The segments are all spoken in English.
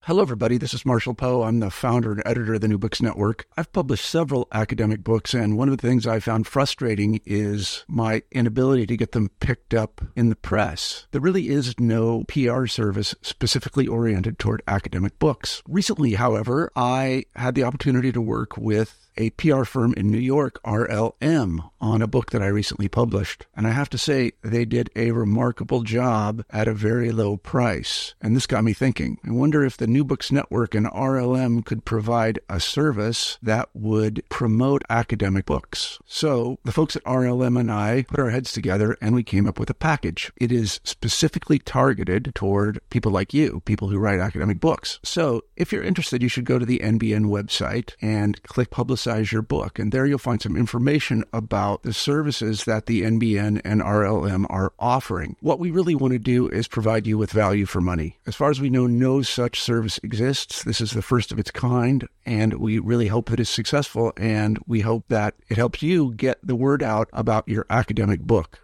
Hello, everybody. This is Marshall Poe. I'm the founder and editor of the New Books Network. I've published several academic books, and one of the things I found frustrating is my inability to get them picked up in the press. There really is no PR service specifically oriented toward academic books. Recently, however, I had the opportunity to work with a PR firm in New York, RLM, on a book that I recently published. And I have to say, they did a remarkable job at a very low price. And this got me thinking. I wonder if the New Books Network and RLM could provide a service that would promote academic books. So the folks at RLM and I put our heads together and we came up with a package. It is specifically targeted toward people like you, people who write academic books. So if you're interested, you should go to the NBN website and click Publicize Your Book. And there you'll find some information about the services that the NBN and RLM are offering. What we really want to do is provide you with value for money. As far as we know, no such service exists. This is the first of its kind, and we really hope that it's successful, and we hope that it helps you get the word out about your academic book.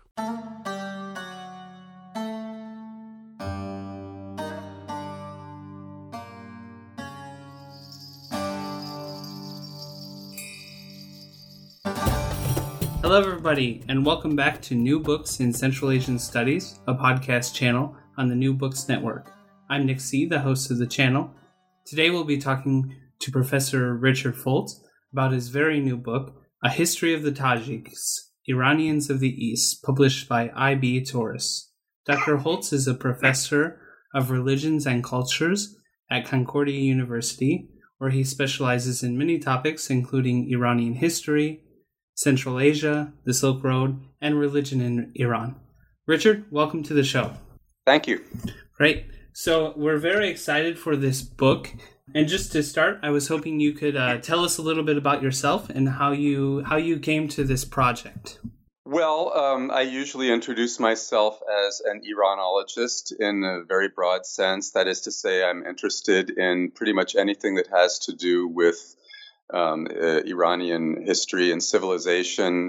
Hello, everybody, and welcome back to New Books in Central Asian Studies, a podcast channel on the New Books Network. I'm Nick C., the host of the channel. Today we'll be talking to Professor Richard Foltz about his very new book, A History of the Tajiks, Iranians of the East, published by I.B. Tauris. Dr. Foltz is a professor of religions and cultures at Concordia University, where he specializes in many topics, including Iranian history, Central Asia, the Silk Road, and religion in Iran. Richard, welcome to the show. Thank you. Great. So we're very excited for this book. And just to start, I was hoping you could tell us a little bit about yourself and how you came to this project. Well, I usually introduce myself as an Iranologist in a very broad sense. That is to say, I'm interested in pretty much anything that has to do with Iranian history and civilization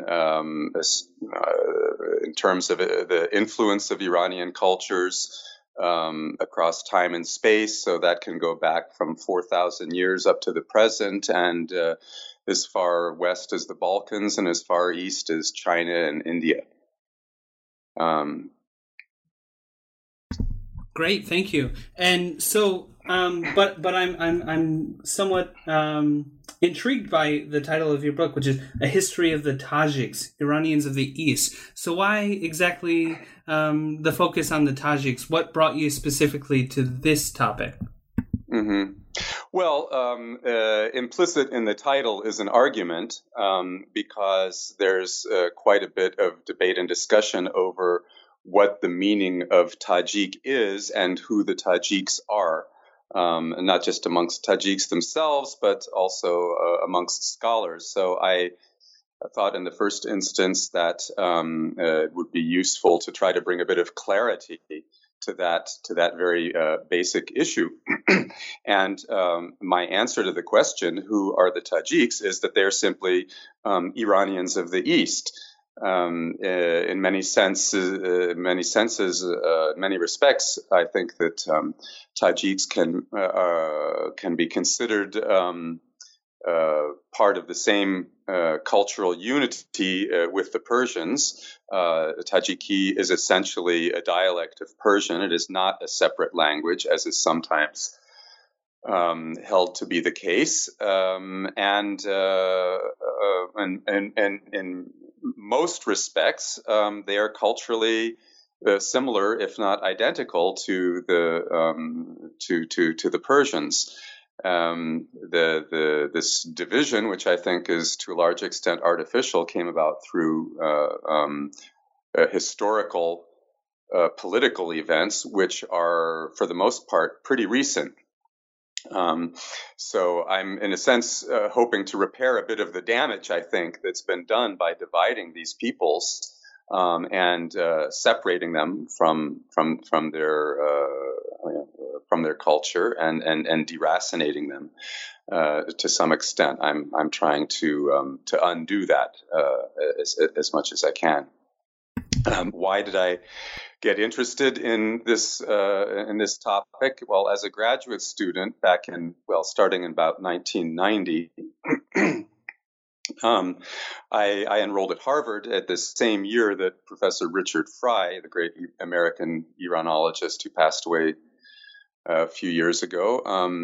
in terms of the influence of Iranian cultures across time and space. So that can go back from 4,000 years up to the present, and as far west as the Balkans and as far east as China and India. Great, thank you. And so, but I'm somewhat intrigued by the title of your book, which is A History of the Tajiks, Iranians of the East. So why exactly the focus on the Tajiks? What brought you specifically to this topic? Mm-hmm. Well, implicit in the title is an argument because there's quite a bit of debate and discussion over what the meaning of Tajik is and who the Tajiks are. And not just amongst Tajiks themselves, but also amongst scholars. So I thought in the first instance that it would be useful to try to bring a bit of clarity to that very basic issue. And my answer to the question, who are the Tajiks, is that they're simply Iranians of the East. In many respects, I think that Tajiks can be considered part of the same cultural unity with the Persians. Tajiki is essentially a dialect of Persian. It is not a separate language, as is sometimes held to be the case. And in most respects, they are culturally similar, if not identical, to the Persians. This division, which I think is to a large extent artificial, came about through historical political events, which are, for the most part, pretty recent. So I'm, in a sense, hoping to repair a bit of the damage, I think, that's been done by dividing these peoples and separating them from their culture and deracinating them to some extent. I'm trying to undo that as much as I can. Why did I get interested in this topic? Well, as a graduate student starting in about 1990, I enrolled at Harvard at the same year that Professor Richard Fry, the great American Iranologist who passed away a few years ago,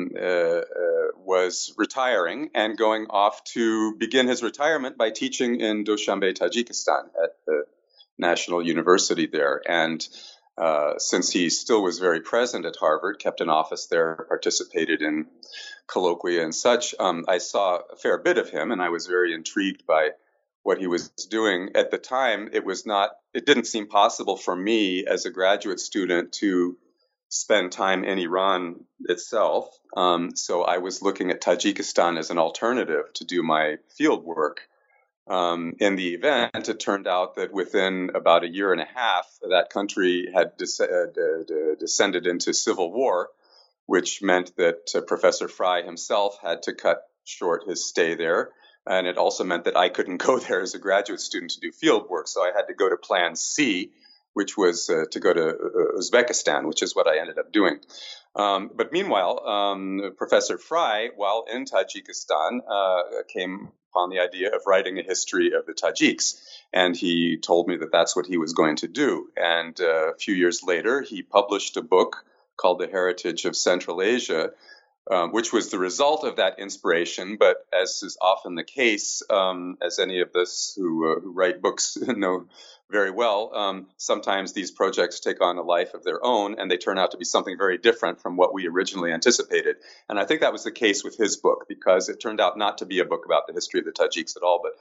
was retiring and going off to begin his retirement by teaching in Dushanbe, Tajikistan at the National University there. And since he still was very present at Harvard, kept an office there, participated in colloquia and such, I saw a fair bit of him, and I was very intrigued by what he was doing. At the time, it didn't seem possible for me as a graduate student to spend time in Iran itself. So I was looking at Tajikistan as an alternative to do my field work. In the event, it turned out that within about a year and a half, that country had descended into civil war, which meant that Professor Fry himself had to cut short his stay there. And it also meant that I couldn't go there as a graduate student to do field work. So I had to go to Plan C, which was to go to Uzbekistan, which is what I ended up doing. But meanwhile, Professor Fry, while in Tajikistan, came upon the idea of writing a history of the Tajiks. And he told me that that's what he was going to do. And a few years later, he published a book called The Heritage of Central Asia, which was the result of that inspiration. But as is often the case, as any of us who write books know very well, sometimes these projects take on a life of their own, and they turn out to be something very different from what we originally anticipated. And I think that was the case with his book, because it turned out not to be a book about the history of the Tajiks at all, but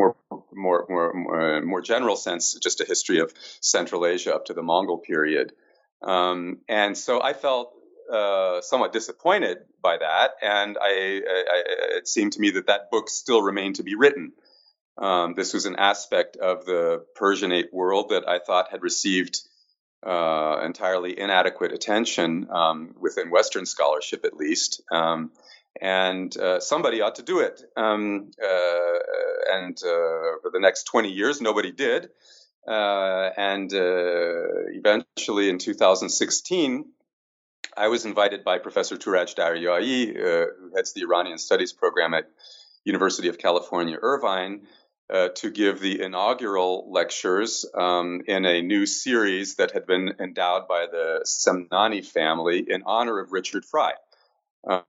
more general sense, just a history of Central Asia up to the Mongol period. And so I felt somewhat disappointed by that, and it seemed to me that book still remained to be written. This was an aspect of the Persianate world that I thought had received entirely inadequate attention within Western scholarship, at least. And somebody ought to do it. And for the next 20 years, nobody did. And eventually in 2016, I was invited by Professor Touraj Daryai, who heads the Iranian Studies program at University of California, Irvine, to give the inaugural lectures in a new series that had been endowed by the Semnani family in honor of Richard Fry. So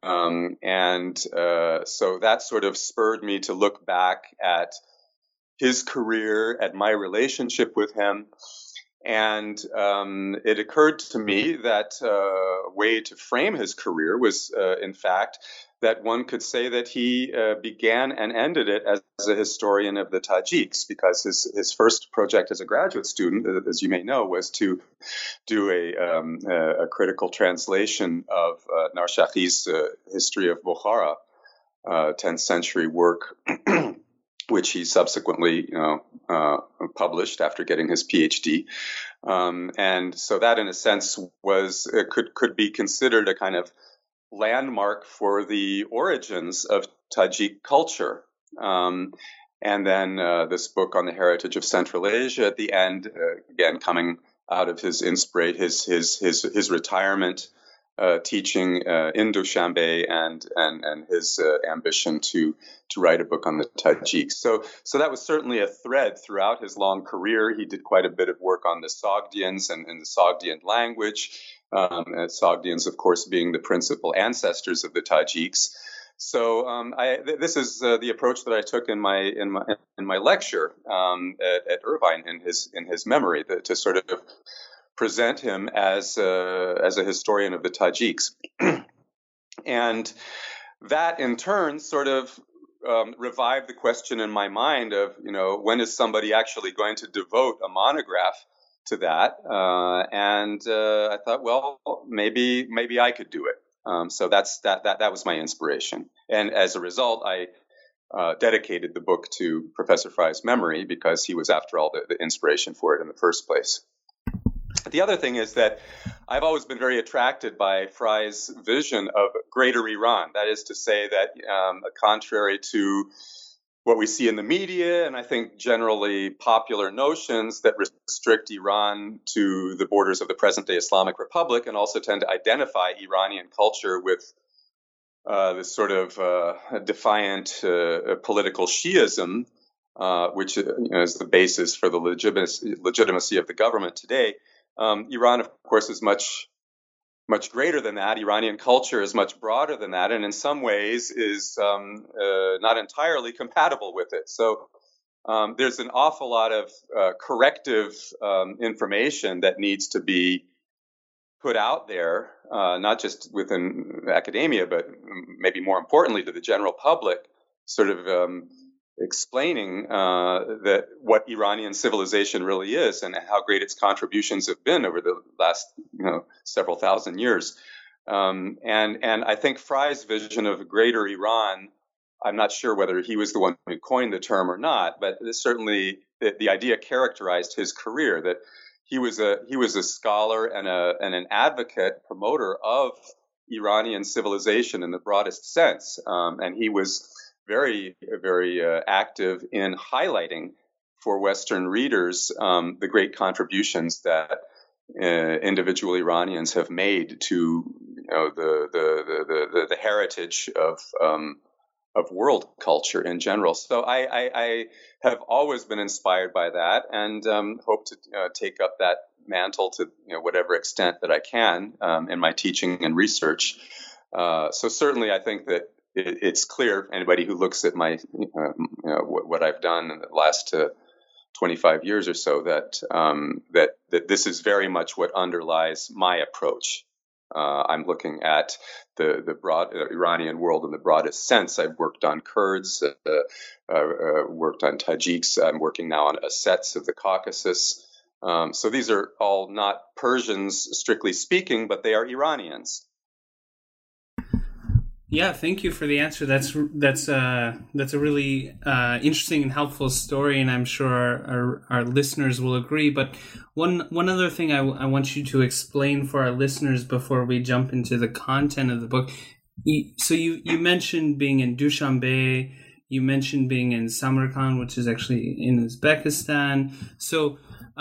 that sort of spurred me to look back at his career, at my relationship with him. And it occurred to me that a way to frame his career was, in fact, that one could say that he began and ended it as a historian of the Tajiks, because his first project as a graduate student, as you may know, was to do a critical translation of Narshahi's History of Bukhara, 10th century work, which he subsequently published after getting his PhD. And so that, in a sense, could be considered a kind of landmark for the origins of Tajik culture. And then this book on the heritage of Central Asia at the end, again, coming out of his retirement, teaching in Dushanbe and his ambition to write a book on the Tajiks. So that was certainly a thread throughout his long career. He did quite a bit of work on the Sogdians and the Sogdian language. Sogdians, of course, being the principal ancestors of the Tajiks. So this is the approach that I took in my lecture at Irvine in his memory, to sort of present him as a historian of the Tajiks. And that in turn sort of revived the question in my mind of, when is somebody actually going to devote a monograph to that? And I thought, well, maybe I could do it. So that was my inspiration. And as a result, I dedicated the book to Professor Fry's memory, because he was, after all, the inspiration for it in the first place. The other thing is that I've always been very attracted by Fry's vision of Greater Iran. That is to say that, contrary to what we see in the media, and I think generally popular notions that restrict Iran to the borders of the present-day Islamic Republic, and also tend to identify Iranian culture with this sort of defiant political Shiism, which is the basis for the legitimacy of the government today. Iran, of course, is much greater than that. Iranian culture is much broader than that, and in some ways is not entirely compatible with it. So there's an awful lot of corrective information that needs to be put out there, not just within academia, but maybe more importantly to the general public, sort of explaining that what Iranian civilization really is and how great its contributions have been over the last several thousand years. And I think Frye's vision of a greater Iran, I'm not sure whether he was the one who coined the term or not, but certainly the idea characterized his career, that he was a scholar and an advocate, promoter of Iranian civilization in the broadest sense, and he was very, very active in highlighting for Western readers the great contributions that individual Iranians have made to the heritage of world culture in general. So I have always been inspired by that, and hope to take up that mantle to whatever extent that I can in my teaching and research. So certainly, I think that it's clear, anybody who looks at my what I've done in the last 25 years or so, that that this is very much what underlies my approach. I'm looking at the broad Iranian world in the broadest sense. I've worked on Kurds, worked on Tajiks. I'm working now on Ossets of the Caucasus. So these are all not Persians, strictly speaking, but they are Iranians. Yeah, thank you for the answer. That's a really interesting and helpful story, and I'm sure our listeners will agree. But one other thing I want you to explain for our listeners before we jump into the content of the book. So you mentioned being in Dushanbe, you mentioned being in Samarkand, which is actually in Uzbekistan. So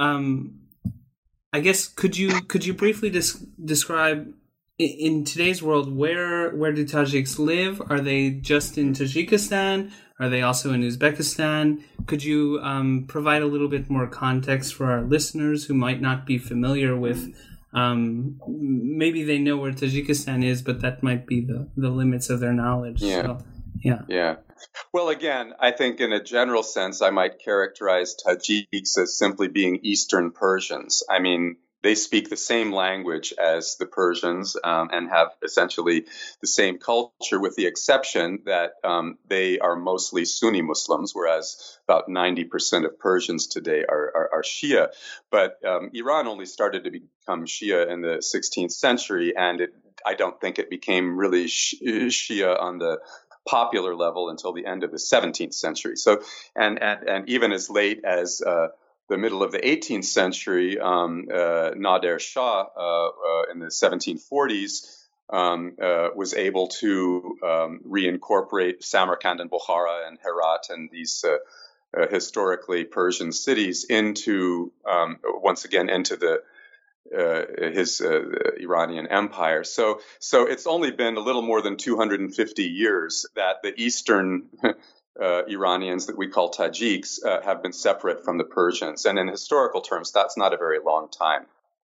I guess could you briefly describe, in today's world, where do Tajiks live? Are they just in Tajikistan? Are they also in Uzbekistan? Could you provide a little bit more context for our listeners who might not be familiar with, maybe they know where Tajikistan is, but that might be the limits of their knowledge. Yeah. So, yeah. Well, again, I think in a general sense, I might characterize Tajiks as simply being Eastern Persians. I mean, they speak the same language as the Persians and have essentially the same culture, with the exception that they are mostly Sunni Muslims, whereas about 90% of Persians today are Shia. But Iran only started to become Shia in the 16th century, and I don't think it became really Shia on the popular level until the end of the 17th century. So, and even as late as the middle of the 18th century, Nader Shah in the 1740s was able to reincorporate Samarkand and Bukhara and Herat and these historically Persian cities into once again into his Iranian empire. So it's only been a little more than 250 years that the Eastern Iranians that we call Tajiks have been separate from the Persians. And in historical terms, that's not a very long time.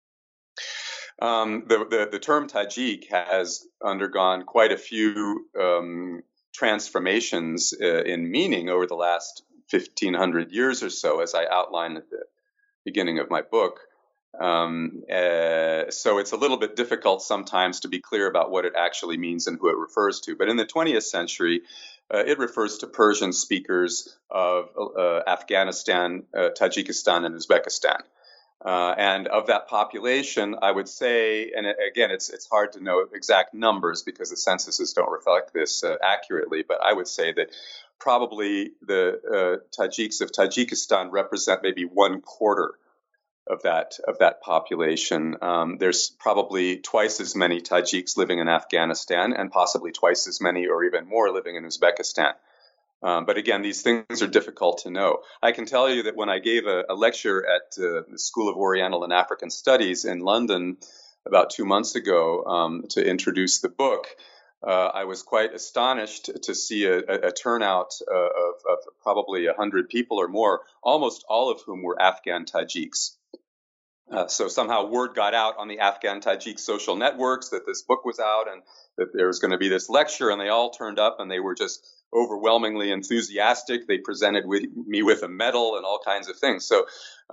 The term Tajik has undergone quite a few transformations in meaning over the last 1,500 years or so, as I outline at the beginning of my book. So it's a little bit difficult sometimes to be clear about what it actually means and who it refers to. But in the 20th century, it refers to Persian speakers of Afghanistan, Tajikistan, and Uzbekistan. And of that population, I would say, and again, it's hard to know exact numbers because the censuses don't reflect this accurately, but I would say that probably the Tajiks of Tajikistan represent maybe 1/4 of that population. There's probably twice as many Tajiks living in Afghanistan, and possibly twice as many or even more living in Uzbekistan. But again, these things are difficult to know. I can tell you that when I gave a lecture at the School of Oriental and African Studies in London about 2 months ago to introduce the book, I was quite astonished to see a turnout of probably 100 people or more, almost all of whom were Afghan Tajiks. So somehow word got out on the Afghan Tajik social networks that this book was out and that there was going to be this lecture, and they all turned up and they were just overwhelmingly enthusiastic. They presented me with a medal and all kinds of things. So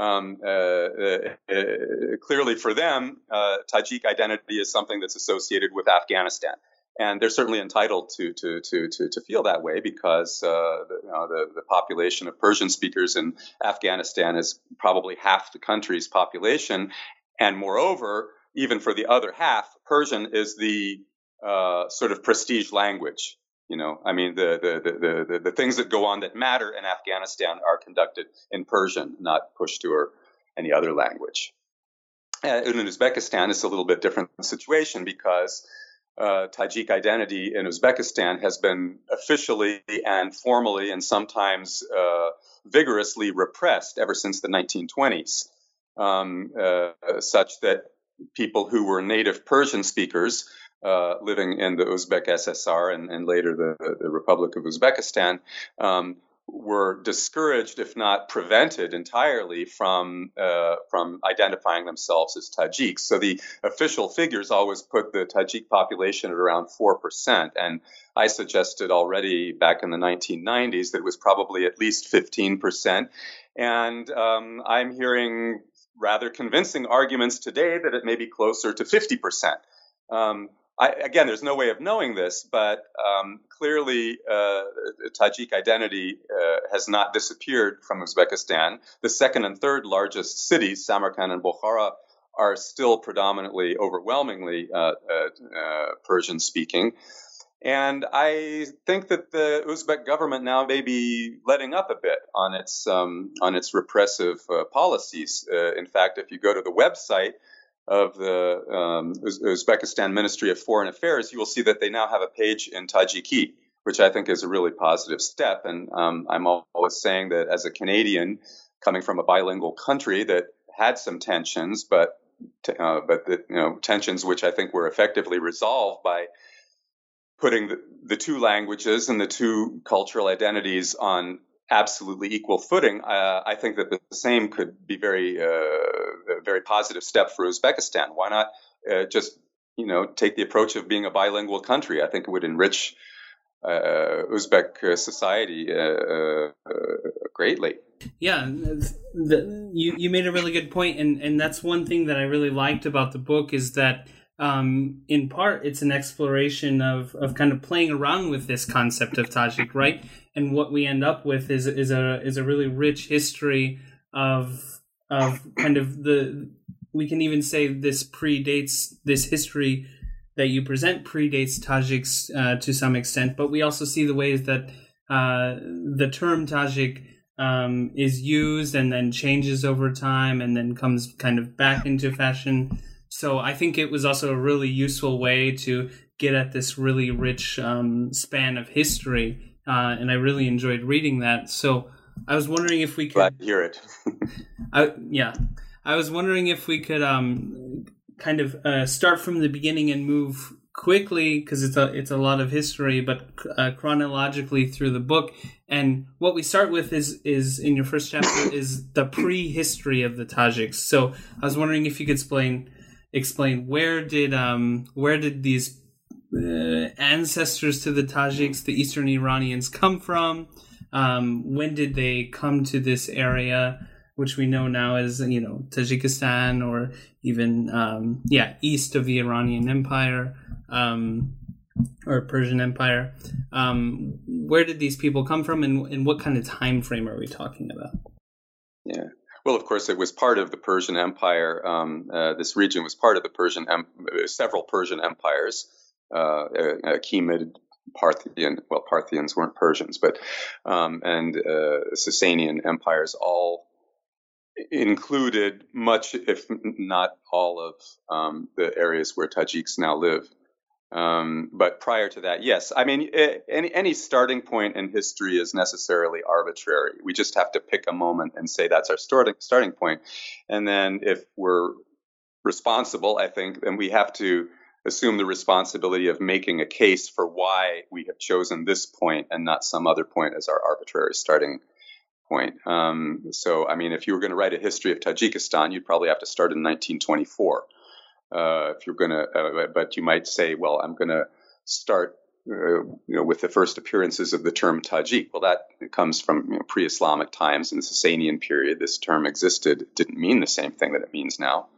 clearly for them, Tajik identity is something that's associated with Afghanistan. And they're certainly entitled to feel that way because the population of Persian speakers in Afghanistan is probably half the country's population, and moreover, even for the other half, Persian is the sort of prestige language. I mean, the things that go on that matter in Afghanistan are conducted in Persian, not Pashto or any other language. In Uzbekistan, it's a little bit different situation because Tajik identity in Uzbekistan has been officially and formally and sometimes vigorously repressed ever since the 1920s, such that people who were native Persian speakers living in the Uzbek SSR and later the Republic of Uzbekistan were discouraged, if not prevented entirely, from identifying themselves as Tajiks. So the official figures always put the Tajik population at around 4%, and I suggested already back in the 1990s that it was probably at least 15%. And I'm hearing rather convincing arguments today that it may be closer to 50%. Again, there's no way of knowing this, but clearly Tajik identity has not disappeared from Uzbekistan. The second and third largest cities, Samarkand and Bukhara, are still predominantly, overwhelmingly Persian speaking. And I think that the Uzbek government now may be letting up a bit on its repressive policies. In fact, if you go to the website of the Uzbekistan Ministry of Foreign Affairs, you will see that they now have a page in Tajiki, which I think is a really positive step. And I'm always saying that as a Canadian coming from a bilingual country that had some tensions, but tensions which I think were effectively resolved by putting the two languages and the two cultural identities on absolutely equal footing, I think that the same could be a very positive step for Uzbekistan. Why not just take the approach of being a bilingual country? I think it would enrich Uzbek society greatly. Yeah, you made a really good point, and that's one thing that I really liked about the book is that in part it's an exploration of kind of playing around with this concept of Tajik, right? And what we end up with is a really rich history of kind of we can even say this history that you present predates Tajiks to some extent, but we also see the ways that the term Tajik is used and then changes over time and then comes kind of back into fashion. So I think it was also a really useful way to get at this really rich span of history. And I really enjoyed reading that. So I was wondering if we could... Glad to hear it. I was wondering if we could kind of start from the beginning and move quickly, because it's a lot of history, but chronologically through the book. And what we start with is in your first chapter is the prehistory of the Tajiks. So I was wondering if you could explain where did these ancestors to the Tajiks, the Eastern Iranians, come from? When did they come to this area, which we know now as Tajikistan, or even east of the Iranian Empire or Persian Empire? Where did these people come from, and what kind of time frame are we talking about? Yeah. Well, of course, it was part of the Persian Empire. This region was part of the several Persian empires. Achaemenid, Parthian. Well, Parthians weren't Persians, but and Sasanian empires all included much, if not all, of the areas where Tajiks now live. But prior to that, yes. I mean, any starting point in history is necessarily arbitrary. We just have to pick a moment and say that's our starting point. And then if we're responsible, I think, then we have to assume the responsibility of making a case for why we have chosen this point and not some other point as our arbitrary starting point. So, I mean, if you were going to write a history of Tajikistan, you'd probably have to start in 1924. If you're going to, but you might say, well, I'm going to start, with the first appearances of the term Tajik. Well, that comes from pre-Islamic times in the Sasanian period. This term existed; it didn't mean the same thing that it means now.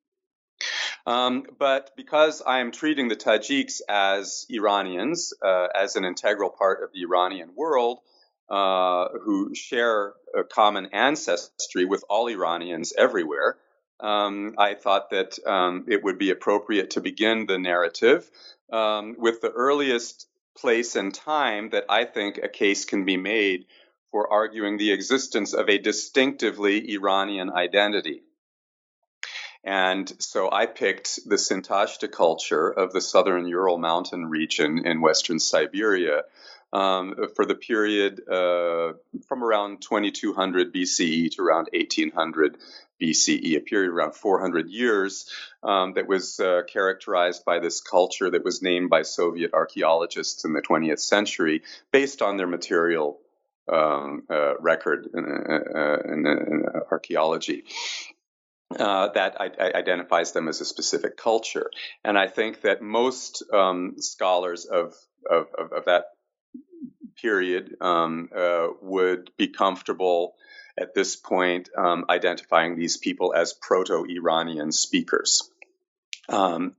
But because I am treating the Tajiks as Iranians, as an integral part of the Iranian world, who share a common ancestry with all Iranians everywhere, I thought that it would be appropriate to begin the narrative with the earliest place and time that I think a case can be made for arguing the existence of a distinctively Iranian identity. And so I picked the Sintashta culture of the southern Ural Mountain region in western Siberia for the period from around 2200 BCE to around 1800 BCE, a period around 400 years that was characterized by this culture that was named by Soviet archaeologists in the 20th century based on their material record in archaeology. That identifies them as a specific culture. And I think that most scholars of that period would be comfortable at this point identifying these people as Proto-Iranian speakers. And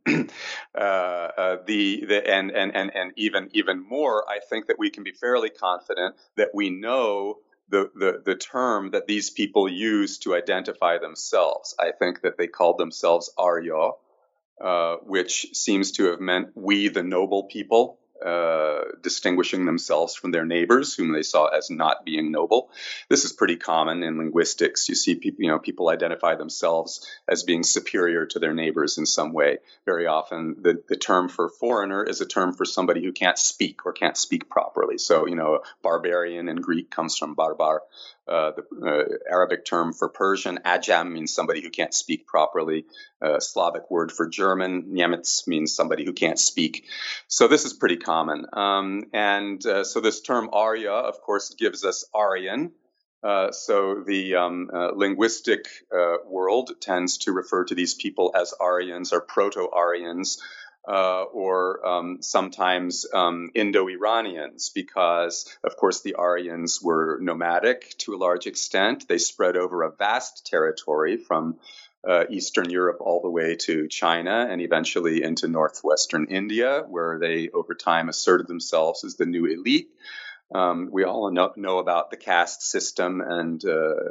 even more, I think that we can be fairly confident that we know the term that these people use to identify themselves. I think that they called themselves Arya, which seems to have meant we, the noble people, distinguishing themselves from their neighbors, whom they saw as not being noble. This is pretty common in linguistics. You see people identify themselves as being superior to their neighbors in some way. Very often, the term for foreigner is a term for somebody who can't speak or can't speak properly. So, barbarian in Greek comes from barbar. The Arabic term for Persian, ajam, means somebody who can't speak properly. Slavic word for German, Nemitz, means somebody who can't speak. So this is pretty common. So this term Arya, of course, gives us Aryan. So the linguistic world tends to refer to these people as Aryans or Proto-Aryans. Or sometimes Indo-Iranians, because, of course, the Aryans were nomadic to a large extent. They spread over a vast territory from Eastern Europe all the way to China and eventually into northwestern India, where they, over time, asserted themselves as the new elite. We all know about the caste system and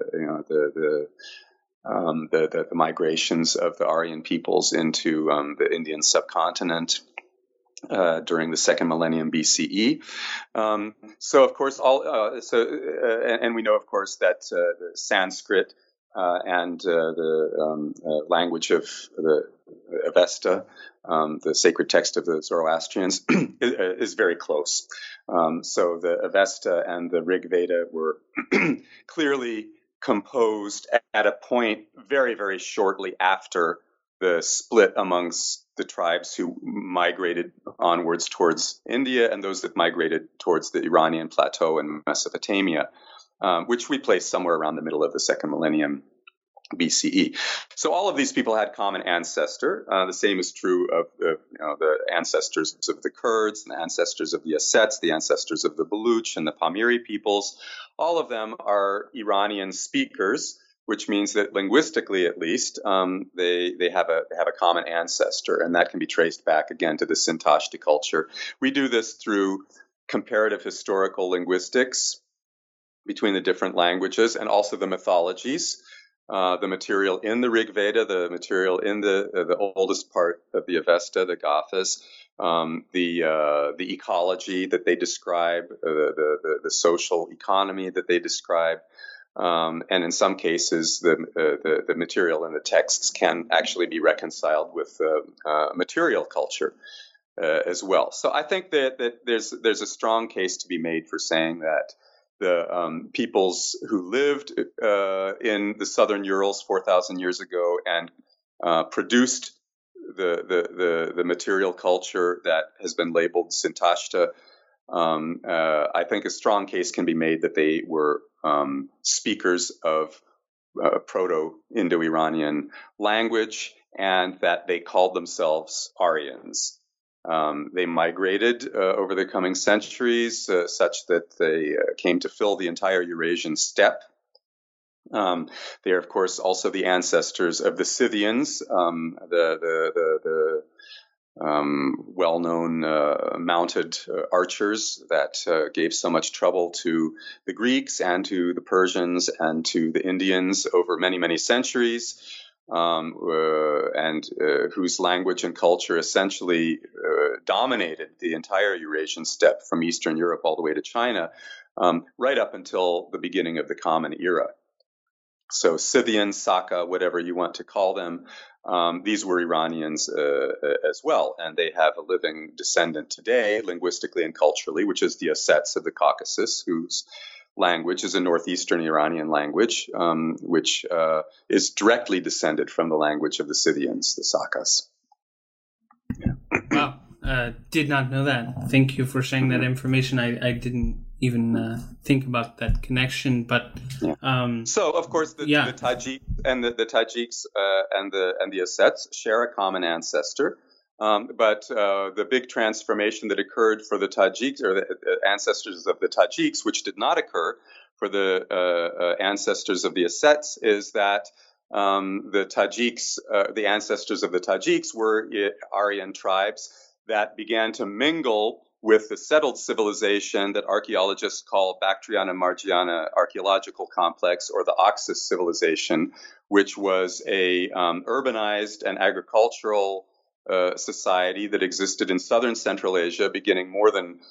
the migrations of the Aryan peoples into the Indian subcontinent during the second millennium BCE. So, of course, and we know, of course, that the Sanskrit and the language of the Avesta, the sacred text of the Zoroastrians, is very close. So the Avesta and the Rig Veda were clearly composed at a point very, very shortly after the split amongst the tribes who migrated onwards towards India and those that migrated towards the Iranian plateau and Mesopotamia, which we place somewhere around the middle of the second millennium BCE. So all of these people had common ancestor. The same is true of the ancestors of the Kurds, and the ancestors of the Ossets, the ancestors of the Baluch and the Pamiri peoples. All of them are Iranian speakers, which means that linguistically, at least, they have a common ancestor, and that can be traced back again to the Sintashta culture. We do this through comparative historical linguistics between the different languages and also the mythologies. The material in the Rig Veda, the material in the oldest part of the Avesta, the Gathas, the ecology that they describe, the social economy that they describe, and in some cases, the material in the texts can actually be reconciled with material culture as well. So I think that there's a strong case to be made for saying that the peoples who lived in the southern Urals 4,000 years ago and produced the material culture that has been labeled Sintashta, I think a strong case can be made that they were speakers of Proto-Indo-Iranian language and that they called themselves Aryans. They migrated over the coming centuries such that they came to fill the entire Eurasian steppe. They are, of course, also the ancestors of the Scythians, the well-known mounted archers that gave so much trouble to the Greeks and to the Persians and to the Indians over many, many centuries, and whose language and culture essentially dominated the entire Eurasian steppe from Eastern Europe all the way to China, right up until the beginning of the Common Era. So Scythian, Saka, whatever you want to call them, these were Iranians as well, and they have a living descendant today, linguistically and culturally, which is the Ossets of the Caucasus, whose language is a northeastern Iranian language, which is directly descended from the language of the Scythians, the Sakas. Wow. Did not know that. Thank you for sharing that information. I didn't even think about that connection, but so of course the Tajiks and the Tajiks and the Ossets share a common ancestor, but the big transformation that occurred for the Tajiks, or the ancestors of the Tajiks, which did not occur for the ancestors of the Ossets, is that the Tajiks, the ancestors of the Tajiks, were Aryan tribes that began to mingle with the settled civilization that archaeologists call Bactriana-Margiana archaeological complex, or the Oxus civilization, which was a urbanized and agricultural society that existed in southern Central Asia beginning more than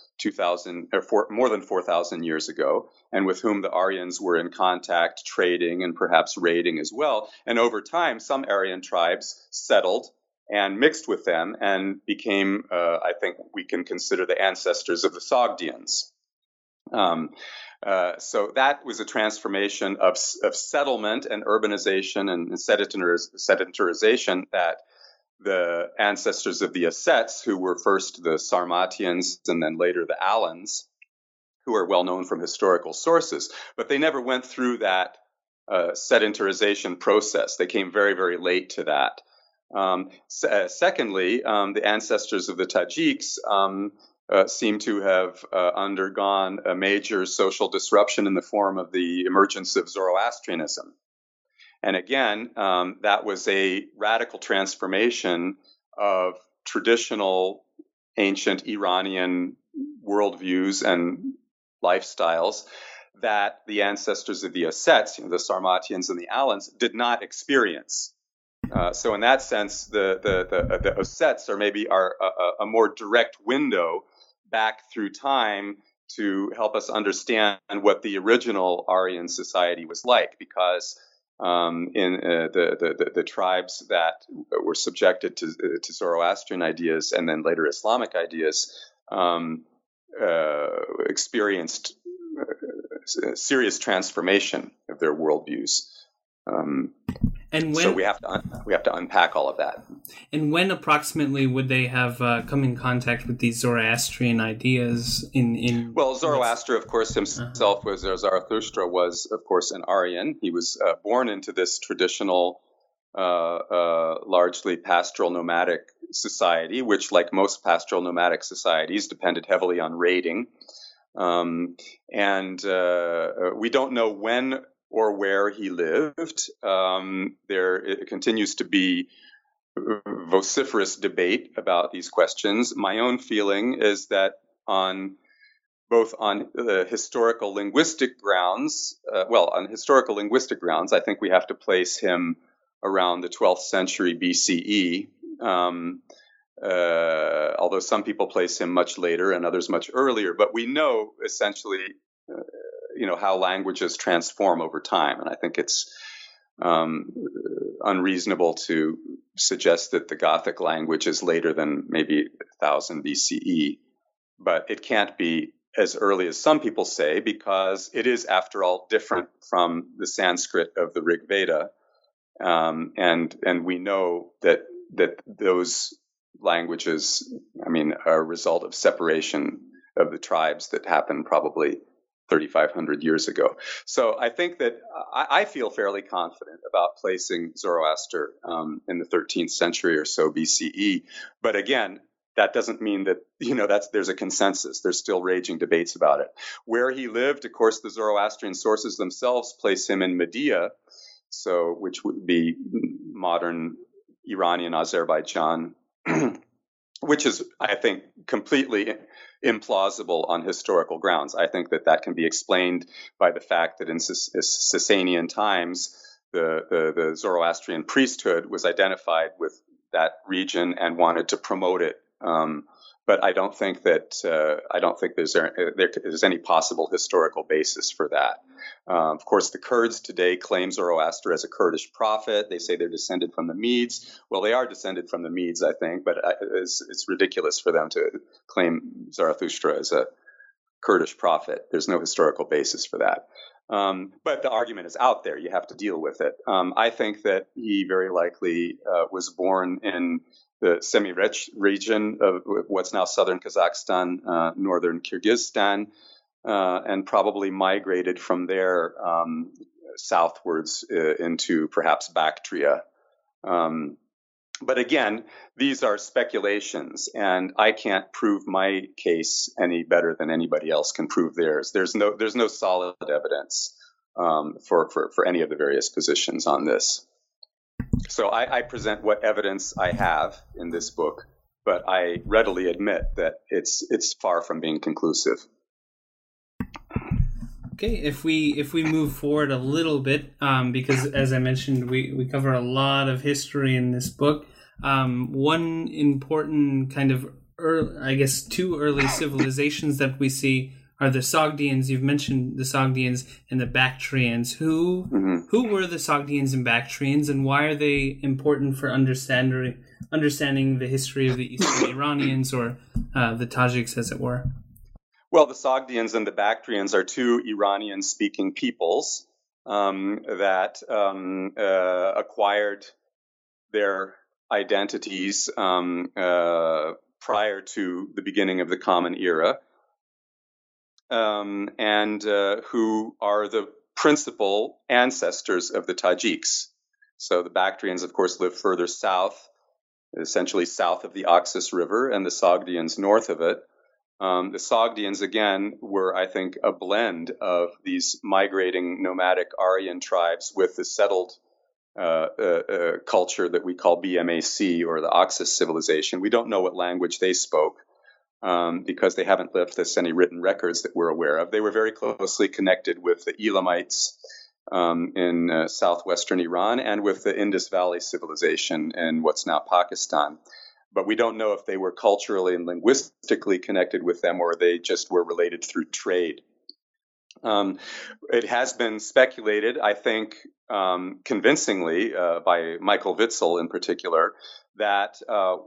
4,000 years ago, and with whom the Aryans were in contact, trading, and perhaps raiding as well. And over time, some Aryan tribes settled and mixed with them and became, I think we can consider the ancestors of the Sogdians. So that was a transformation of settlement and urbanization and sedentarization that the ancestors of the Ossets, who were first the Sarmatians and then later the Alans, who are well known from historical sources, but they never went through that sedentarization process. They came very, very late to that. Secondly, the ancestors of the Tajiks seem to have undergone a major social disruption in the form of the emergence of Zoroastrianism. And again, that was a radical transformation of traditional ancient Iranian worldviews and lifestyles that the ancestors of the Ossets, the Sarmatians and the Alans, did not experience. So in that sense, the Ossets are maybe a more direct window back through time to help us understand what the original Aryan society was like, because in the tribes that were subjected to Zoroastrian ideas and then later Islamic ideas experienced serious transformation of their worldviews. And when, so we have to unpack all of that. And when approximately would they have come in contact with these Zoroastrian ideas? Well, Zoroaster, of course, himself was, or Zarathustra was, of course, an Aryan. He was born into this traditional, largely pastoral nomadic society, which, like most pastoral nomadic societies, depended heavily on raiding. And we don't know when or where he lived. There continues to be vociferous debate about these questions. My own feeling is that on the historical linguistic grounds, I think we have to place him around the 12th century BCE, although some people place him much later and others much earlier. But we know essentially how languages transform over time. And I think it's unreasonable to suggest that the Gothic language is later than maybe 1000 BCE, but it can't be as early as some people say, because it is, after all, different from the Sanskrit of the Rig Veda, and we know that those languages, are a result of separation of the tribes that happened probably 3,500 years ago. So I think that I feel fairly confident about placing Zoroaster in the 13th century or so BCE. But again, that doesn't mean that, there's a consensus. There's still raging debates about it. Where he lived, of course, the Zoroastrian sources themselves place him in Media, which would be modern Iranian Azerbaijan, which is, I think, completely implausible on historical grounds. I think that can be explained by the fact that in Sasanian times, the Zoroastrian priesthood was identified with that region and wanted to promote it. But I don't think that there's any possible historical basis for that. Of course, the Kurds today claim Zoroaster as a Kurdish prophet. They say they're descended from the Medes. Well, they are descended from the Medes, I think, but it's ridiculous for them to claim Zarathustra as a Kurdish prophet. There's no historical basis for that. But the argument is out there. You have to deal with it. I think that he very likely was born in the Semirech region of what's now southern Kazakhstan, northern Kyrgyzstan, and probably migrated from there southwards into perhaps Bactria. But again, these are speculations, and I can't prove my case any better than anybody else can prove theirs. There's no solid evidence for any of the various positions on this. So I present what evidence I have in this book, but I readily admit that it's far from being conclusive. Okay, if we move forward a little bit, because as I mentioned, we cover a lot of history in this book. One important kind of two early civilizations that we see are the Sogdians. You've mentioned the Sogdians and the Bactrians. Who were the Sogdians and Bactrians, and why are they important for understanding the history of the Eastern Iranians, or the Tajiks, as it were? Well, the Sogdians and the Bactrians are two Iranian-speaking peoples that acquired their identities prior to the beginning of the Common Era, and who are the principal ancestors of the Tajiks. So the Bactrians, of course, live further south, essentially south of the Oxus River, and the Sogdians north of it. The Sogdians, again, were, I think, a blend of these migrating nomadic Aryan tribes with the settled culture that we call BMAC, or the Oxus civilization. We don't know what language they spoke because they haven't left us any written records that we're aware of. They were very closely connected with the Elamites in southwestern Iran and with the Indus Valley civilization in what's now Pakistan. But we don't know if they were culturally and linguistically connected with them, or they just were related through trade. It has been speculated, I think, convincingly by Michael Witzel in particular, that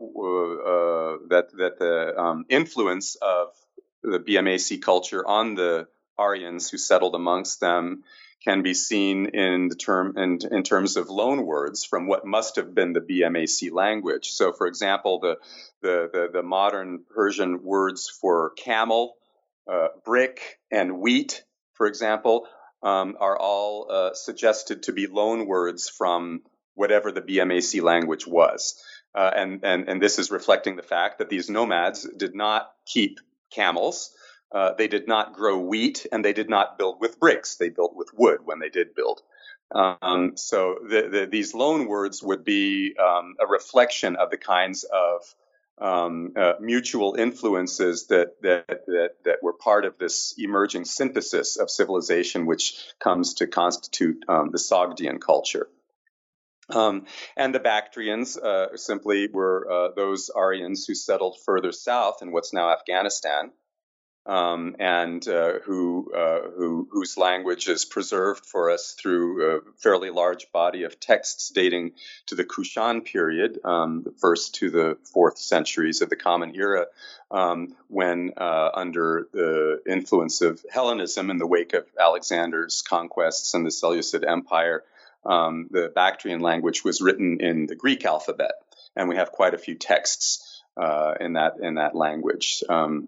the influence of the BMAC culture on the Aryans who settled amongst them can be seen in terms of loan words from what must have been the BMAC language. So, for example, the modern Persian words for camel, brick, and wheat, for example, are all suggested to be loan words from whatever the BMAC language was. And this is reflecting the fact that these nomads did not keep camels. They did not grow wheat, and they did not build with bricks. They built with wood when they did build. So these loan words would be a reflection of the kinds of mutual influences that were part of this emerging synthesis of civilization, which comes to constitute the Sogdian culture. And the Bactrians simply were those Aryans who settled further south in what's now Afghanistan. and whose language is preserved for us through a fairly large body of texts dating to the Kushan period, the first to the 4th centuries of the Common Era, when under the influence of Hellenism in the wake of Alexander's conquests and the Seleucid Empire, the Bactrian language was written in the Greek alphabet, and we have quite a few texts in that language.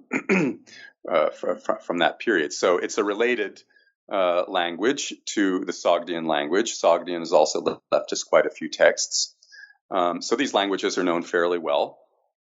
From that period. So it's a related language to the Sogdian language. Sogdian has also left us quite a few texts. So these languages are known fairly well.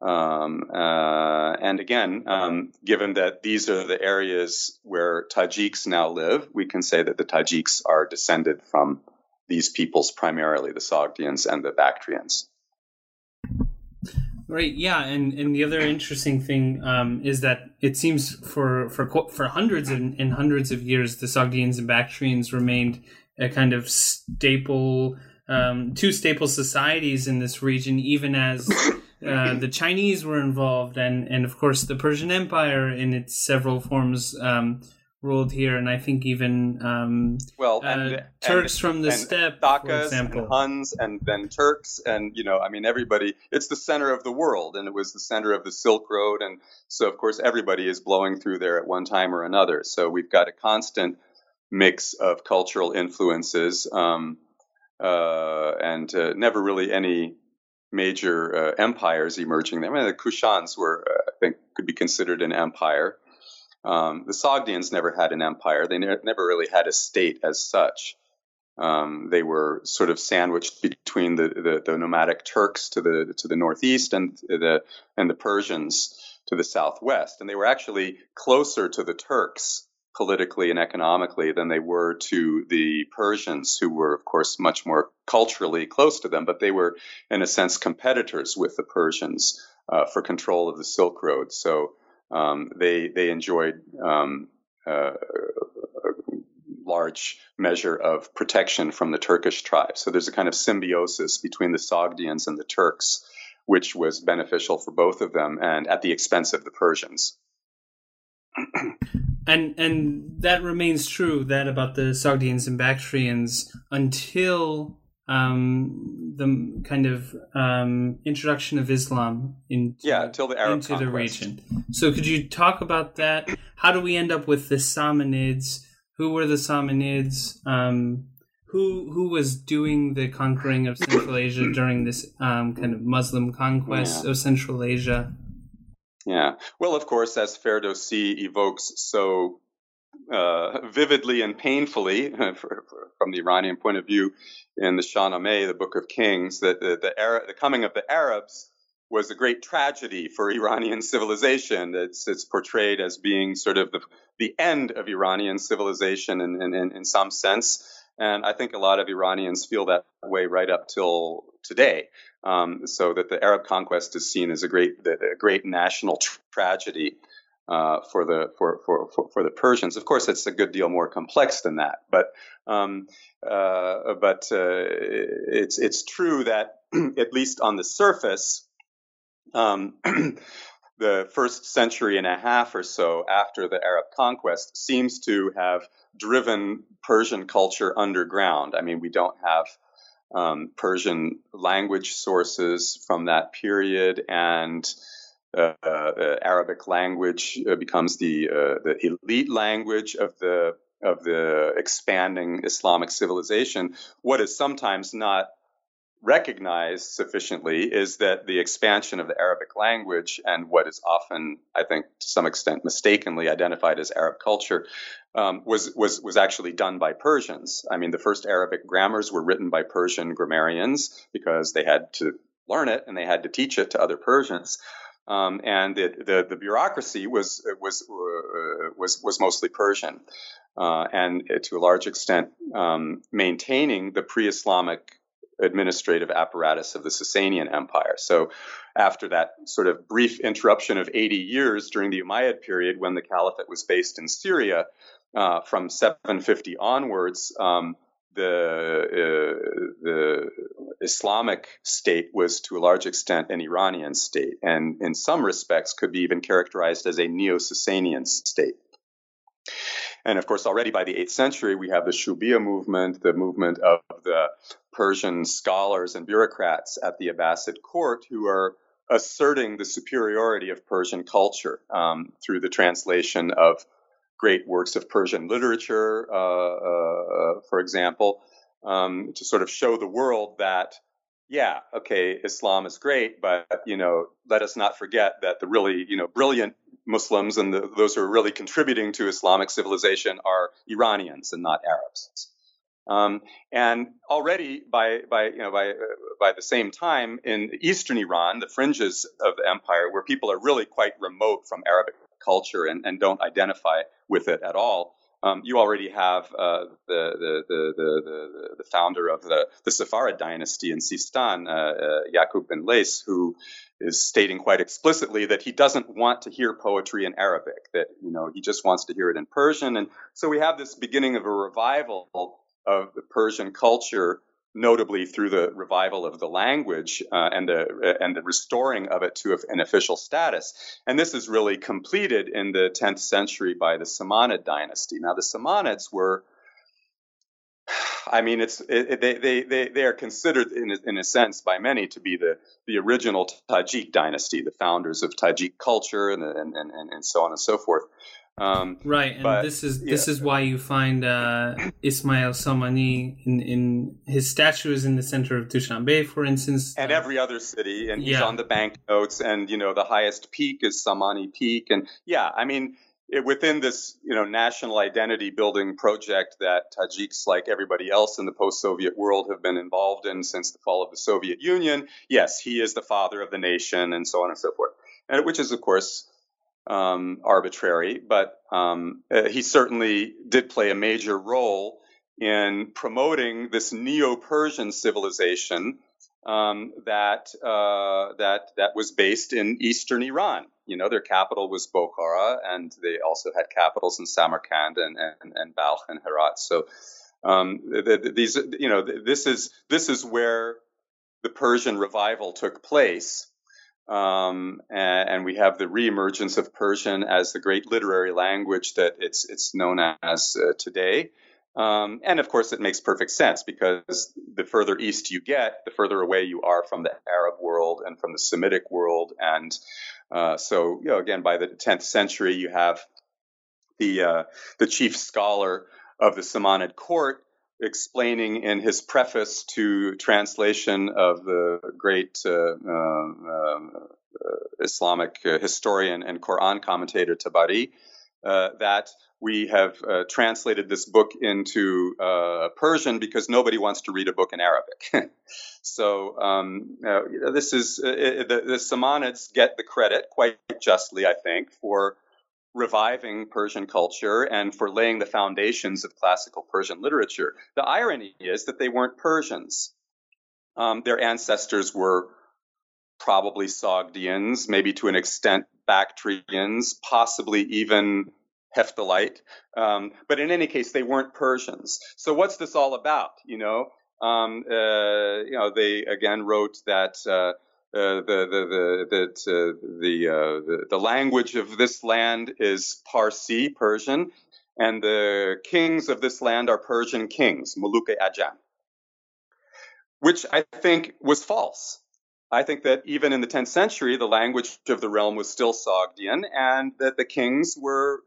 And again, given that these are the areas where Tajiks now live, we can say that the Tajiks are descended from these peoples, primarily the Sogdians and the Bactrians. Right. Yeah, and the other interesting thing is that it seems for hundreds and hundreds of years, the Sogdians and Bactrians remained a kind of staple, two staple societies in this region, even as the Chinese were involved, and of course the Persian Empire in its several forms ruled here, and I think even Turks from the steppe, for example, and Huns, and then Turks, and everybody. It's the center of the world, and it was the center of the Silk Road, and so of course everybody is blowing through there at one time or another. So we've got a constant mix of cultural influences, and never really any major empires emerging there. I mean, the Kushans were, I think, could be considered an empire. The Sogdians never had an empire. They never really had a state as such. They were sort of sandwiched between the nomadic Turks to the northeast and the Persians to the southwest. And they were actually closer to the Turks politically and economically than they were to the Persians, who were, of course, much more culturally close to them. But they were, in a sense, competitors with the Persians for control of the Silk Road. So they enjoyed a large measure of protection from the Turkish tribes. So there's a kind of symbiosis between the Sogdians and the Turks, which was beneficial for both of them, and at the expense of the Persians. And that remains true, that about the Sogdians and Bactrians, until the kind of introduction of Islam until the Arab into conquest. the region. So could you talk about that? How do we end up with the Samanids? Who were the Samanids? Who was doing the conquering of Central Asia during this kind of Muslim conquest of Central Asia? Yeah. Well, of course, as Ferdowsi evokes so vividly and painfully from the Iranian point of view in the Shahnameh, the Book of Kings, that the coming of the Arabs was a great tragedy for Iranian civilization. It's portrayed as being sort of the end of Iranian civilization in some sense. And I think a lot of Iranians feel that way right up till today. So that the Arab conquest is seen as a great national tragedy for the Persians. Of course, it's a good deal more complex than that. But it's true that at least on the surface, the first century and a half or so after the Arab conquest seems to have driven Persian culture underground. I mean, we don't have Persian language sources from that period, and Arabic language becomes the elite language of the expanding Islamic civilization. What is sometimes not recognized sufficiently is that the expansion of the Arabic language and what is often, I think, to some extent mistakenly identified as Arab culture was actually done by Persians. I mean, the first Arabic grammars were written by Persian grammarians because they had to learn it and they had to teach it to other Persians. And the bureaucracy was mostly Persian, and to a large extent maintaining the pre-Islamic administrative apparatus of the Sasanian Empire. So after that sort of brief interruption of 80 years during the Umayyad period, when the caliphate was based in Syria, from 750 onwards, the Islamic state was to a large extent an Iranian state, and in some respects could be even characterized as a Neo-Sasanian state. And of course, already by the 8th century, we have the Shubiya movement, the movement of the Persian scholars and bureaucrats at the Abbasid court who are asserting the superiority of Persian culture through the translation of great works of Persian literature, for example, to sort of show the world that, yeah, okay, Islam is great, but, let us not forget that the really, brilliant Muslims and those who are really contributing to Islamic civilization are Iranians and not Arabs. And already by the same time in eastern Iran, the fringes of the empire, where people are really quite remote from Arabic culture and don't identify with it at all, you already have the founder of the Safarid dynasty in Sistan, Yaqub bin Lays, who is stating quite explicitly that he doesn't want to hear poetry in Arabic, that he just wants to hear it in Persian. And so we have this beginning of a revival of the Persian culture, notably through the revival of the language and the restoring of it to an official status. And this is really completed in the 10th century by the Samanid dynasty. Now, the Samanids were, they are considered in a sense by many to be the original Tajik dynasty, the founders of Tajik culture and so on and so forth. Right, and this is why you find Ismail Samani in his statue is in the center of Dushanbe, for instance, and every other city, and he's on the banknotes, and the highest peak is Samani Peak, and within this national identity building project that Tajiks, like everybody else in the post-Soviet world, have been involved in since the fall of the Soviet Union. Yes, he is the father of the nation, and so on and so forth, and which is of course arbitrary, but he certainly did play a major role in promoting this Neo-Persian civilization that was based in eastern Iran. Their capital was Bokhara, and they also had capitals in Samarkand and Balkh and Herat. So this is where the Persian revival took place. And we have the reemergence of Persian as the great literary language that it's known as today. And of course, it makes perfect sense because the further east you get, the further away you are from the Arab world and from the Semitic world. And so, again, by the 10th century, you have the chief scholar of the Samanid court explaining in his preface to translation of the great Islamic historian and Quran commentator Tabari, that we have translated this book into Persian because nobody wants to read a book in Arabic. So this is the Samanids get the credit quite justly, I think, for reviving Persian culture and for laying the foundations of classical Persian literature. The irony is that they weren't Persians. Their ancestors were probably Sogdians, maybe to an extent Bactrians, possibly even Hephthalite. But in any case, they weren't Persians. So what's this all about? They again wrote that the language of this land is Parsi, Persian, and the kings of this land are Persian kings, Muluke-Ajam, which I think was false. I think that even in the 10th century, the language of the realm was still Sogdian, and that the kings were,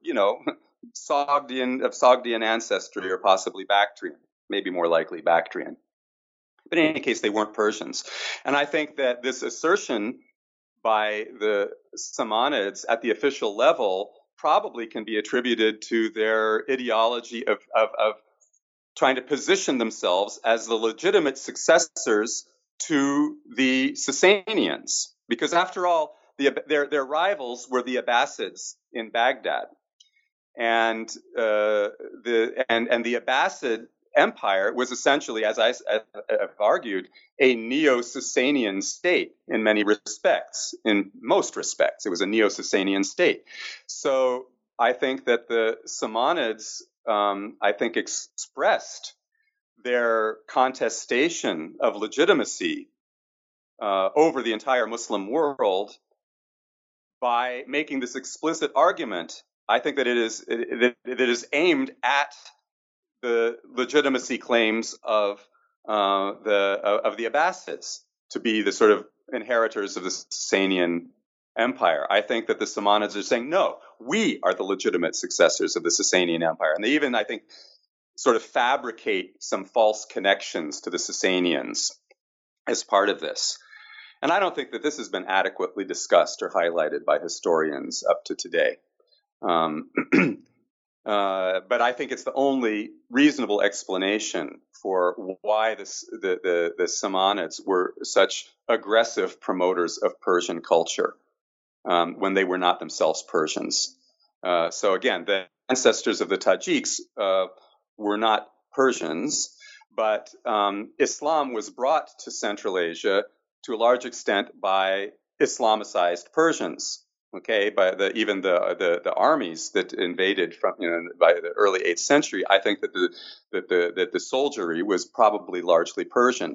Sogdian ancestry, or possibly Bactrian, maybe more likely Bactrian. But in any case, they weren't Persians. And I think that this assertion by the Samanids at the official level probably can be attributed to their ideology of trying to position themselves as the legitimate successors to the Sasanians. Because after all, their rivals were the Abbasids in Baghdad. And the Abbasid Empire was essentially, as I have argued, a Neo-Sasanian state in many respects. In most respects, it was a Neo-Sasanian state. So I think that the Samanids, expressed their contestation of legitimacy over the entire Muslim world by making this explicit argument. I think that it is aimed at the legitimacy claims of the Abbasids to be the sort of inheritors of the Sasanian Empire. I think that the Samanids are saying, no, we are the legitimate successors of the Sasanian Empire. And they even, I think, sort of fabricate some false connections to the Sasanians as part of this. And I don't think that this has been adequately discussed or highlighted by historians up to today. But I think it's the only reasonable explanation for why the Samanids were such aggressive promoters of Persian culture when they were not themselves Persians. So again, the ancestors of the Tajiks were not Persians, but Islam was brought to Central Asia to a large extent by Islamicized Persians. Okay, by even the armies that invaded from by the early 8th century, I think that the soldiery was probably largely Persian,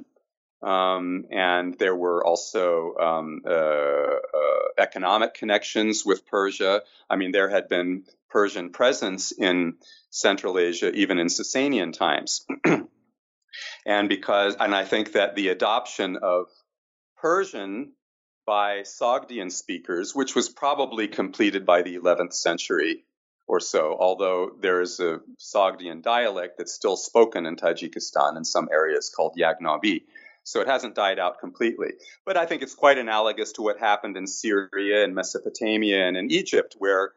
and there were also economic connections with Persia. I mean, there had been Persian presence in Central Asia even in Sasanian times, and I think that the adoption of Persian by Sogdian speakers, which was probably completed by the 11th century or so, although there is a Sogdian dialect that's still spoken in Tajikistan in some areas called Yagnavi. So it hasn't died out completely. But I think it's quite analogous to what happened in Syria and Mesopotamia and in Egypt, where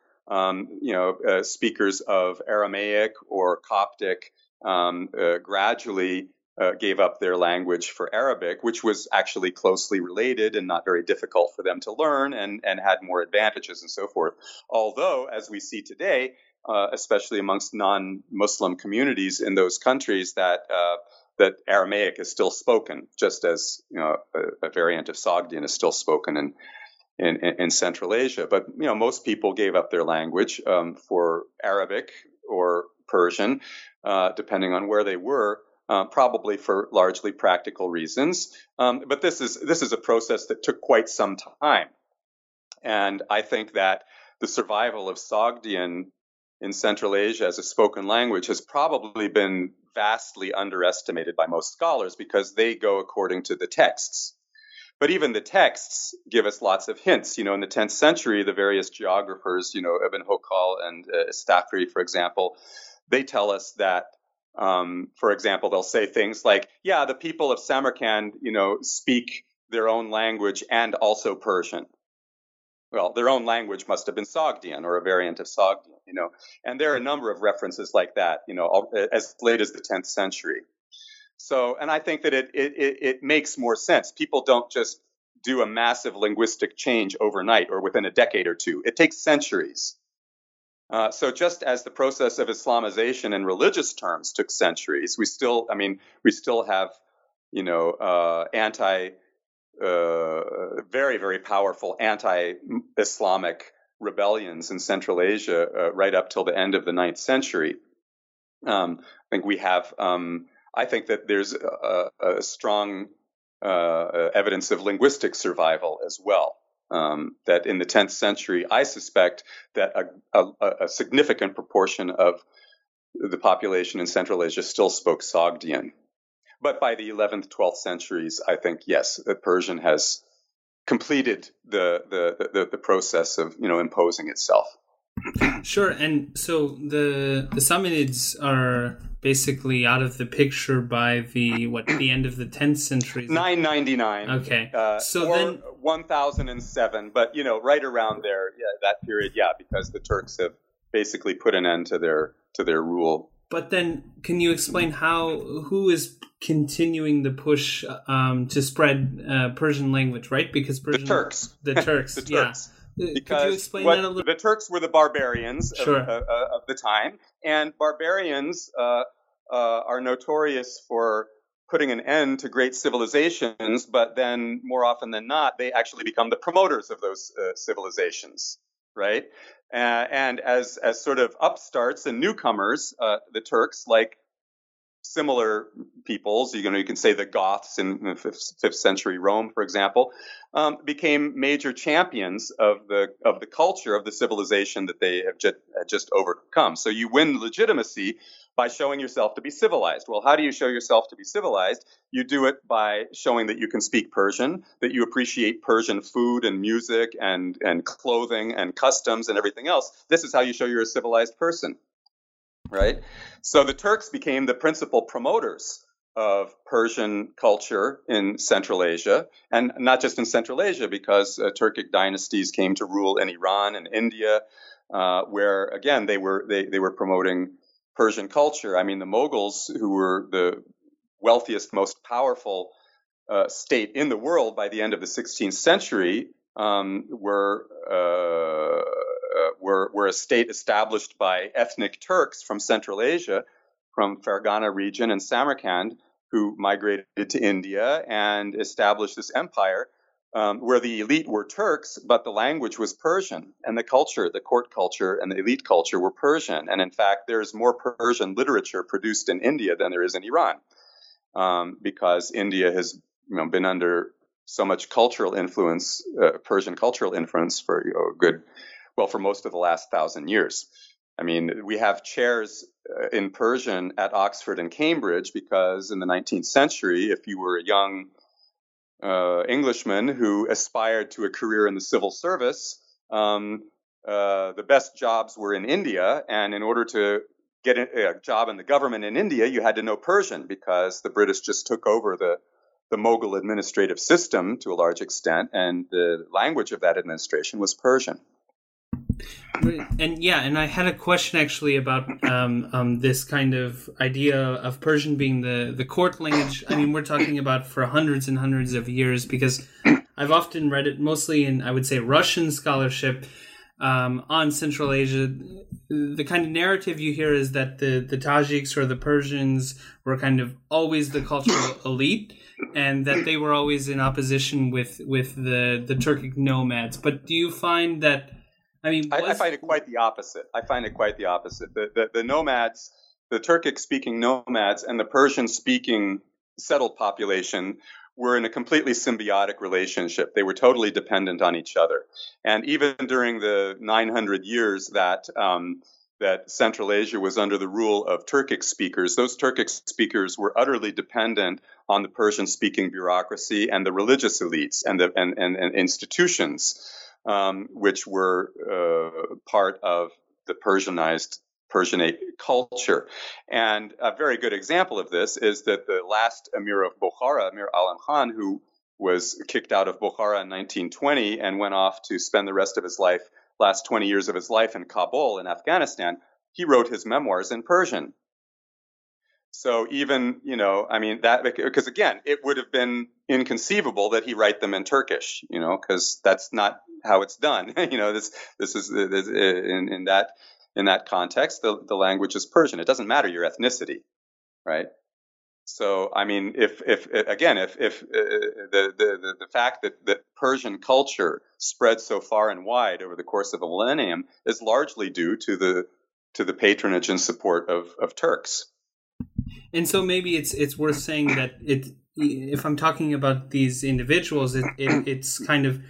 speakers of Aramaic or Coptic gradually gave up their language for Arabic, which was actually closely related and not very difficult for them to learn and had more advantages and so forth. Although, as we see today, especially amongst non-Muslim communities in those countries, that Aramaic is still spoken, just as a variant of Sogdian is still spoken in Central Asia. But most people gave up their language for Arabic or Persian, depending on where they were. Probably for largely practical reasons, but this is a process that took quite some time, and I think that the survival of Sogdian in Central Asia as a spoken language has probably been vastly underestimated by most scholars because they go according to the texts. But even the texts give us lots of hints. In the 10th century, the various geographers, Ibn Hokal and Istafri, for example, they tell us that. For example, they'll say things like, yeah, the people of Samarkand, speak their own language and also Persian. Well, their own language must have been Sogdian or a variant of Sogdian, and there are a number of references like that, as late as the 10th century. So, and I think that it makes more sense. People don't just do a massive linguistic change overnight or within a decade or two. It takes centuries. So just as the process of Islamization in religious terms took centuries, we still have, very, very powerful anti-Islamic rebellions in Central Asia right up till the end of the 9th century. I think that there's a strong evidence of linguistic survival as well. That in the 10th century, I suspect that a significant proportion of the population in Central Asia still spoke Sogdian. But by the 11th, 12th centuries, I think, yes, that Persian has completed the process of, imposing itself. Sure. And so the Samanids are basically out of the picture by the end of the 10th century? 999. Okay. So then 1007, but right around there, that period, because the Turks have basically put an end to their rule. But then, can you explain who is continuing the push to spread Persian language, right? Because the Turks. The Turks. The Turks. Yeah. Could you explain that a little? The Turks were the barbarians Sure. of the time, and barbarians are notorious for putting an end to great civilizations, but then more often than not, they actually become the promoters of those civilizations, right? And as sort of upstarts and newcomers, the Turks, like similar peoples, you can say the Goths in the 5th century Rome, for example, became major champions of the culture of the civilization that they have just overcome. So you win legitimacy by showing yourself to be civilized. Well, how do you show yourself to be civilized? You do it by showing that you can speak Persian, that you appreciate Persian food and music and clothing and customs and everything else. This is how you show you're a civilized person. Right? So the Turks became the principal promoters of Persian culture in Central Asia, and not just in Central Asia, because Turkic dynasties came to rule in Iran and India, where again they were promoting Persian culture. I mean, the Mughals, who were the wealthiest, most powerful state in the world by the end of the 16th century, were a state established by ethnic Turks from Central Asia, from Fergana region and Samarkand, who migrated to India and established this empire where the elite were Turks, but the language was Persian, and the culture, the court culture and the elite culture were Persian. And in fact, there's more Persian literature produced in India than there is in Iran, because India has been under so much cultural influence, Persian cultural influence for for most of the last 1,000 years. I mean, we have chairs in Persian at Oxford and Cambridge because in the 19th century, if you were a young Englishman who aspired to a career in the civil service, the best jobs were in India. And in order to get a job in the government in India, you had to know Persian because the British just took over the Mughal administrative system to a large extent, and the language of that administration was Persian. And I had a question actually about this kind of idea of Persian being the court language. I mean, we're talking about for hundreds and hundreds of years, because I've often read it mostly in, I would say, Russian scholarship on Central Asia. The kind of narrative you hear is that the Tajiks or the Persians were kind of always the cultural elite, and that they were always in opposition with the Turkic nomads. But do you find that? I mean, I find it quite the opposite. The nomads, the Turkic-speaking nomads, and the Persian-speaking settled population were in a completely symbiotic relationship. They were totally dependent on each other. And even during the 900 years that Central Asia was under the rule of Turkic speakers, those Turkic speakers were utterly dependent on the Persian-speaking bureaucracy and the religious elites and institutions, which were part of the Persianate culture. And a very good example of this is that the last Emir of Bukhara, Emir Alam Khan, who was kicked out of Bukhara in 1920 and went off to spend the rest of his life, last 20 years of his life in Kabul in Afghanistan, he wrote his memoirs in Persian. So even, that, because again, it would have been inconceivable that he write them in Turkish, because that's not how it's done. This is in that context, the language is Persian. It doesn't matter your ethnicity, right? So, I mean, if the fact that Persian culture spread so far and wide over the course of a millennium is largely due to the patronage and support of Turks. And so maybe it's worth saying that if I'm talking about these individuals, it's kind of,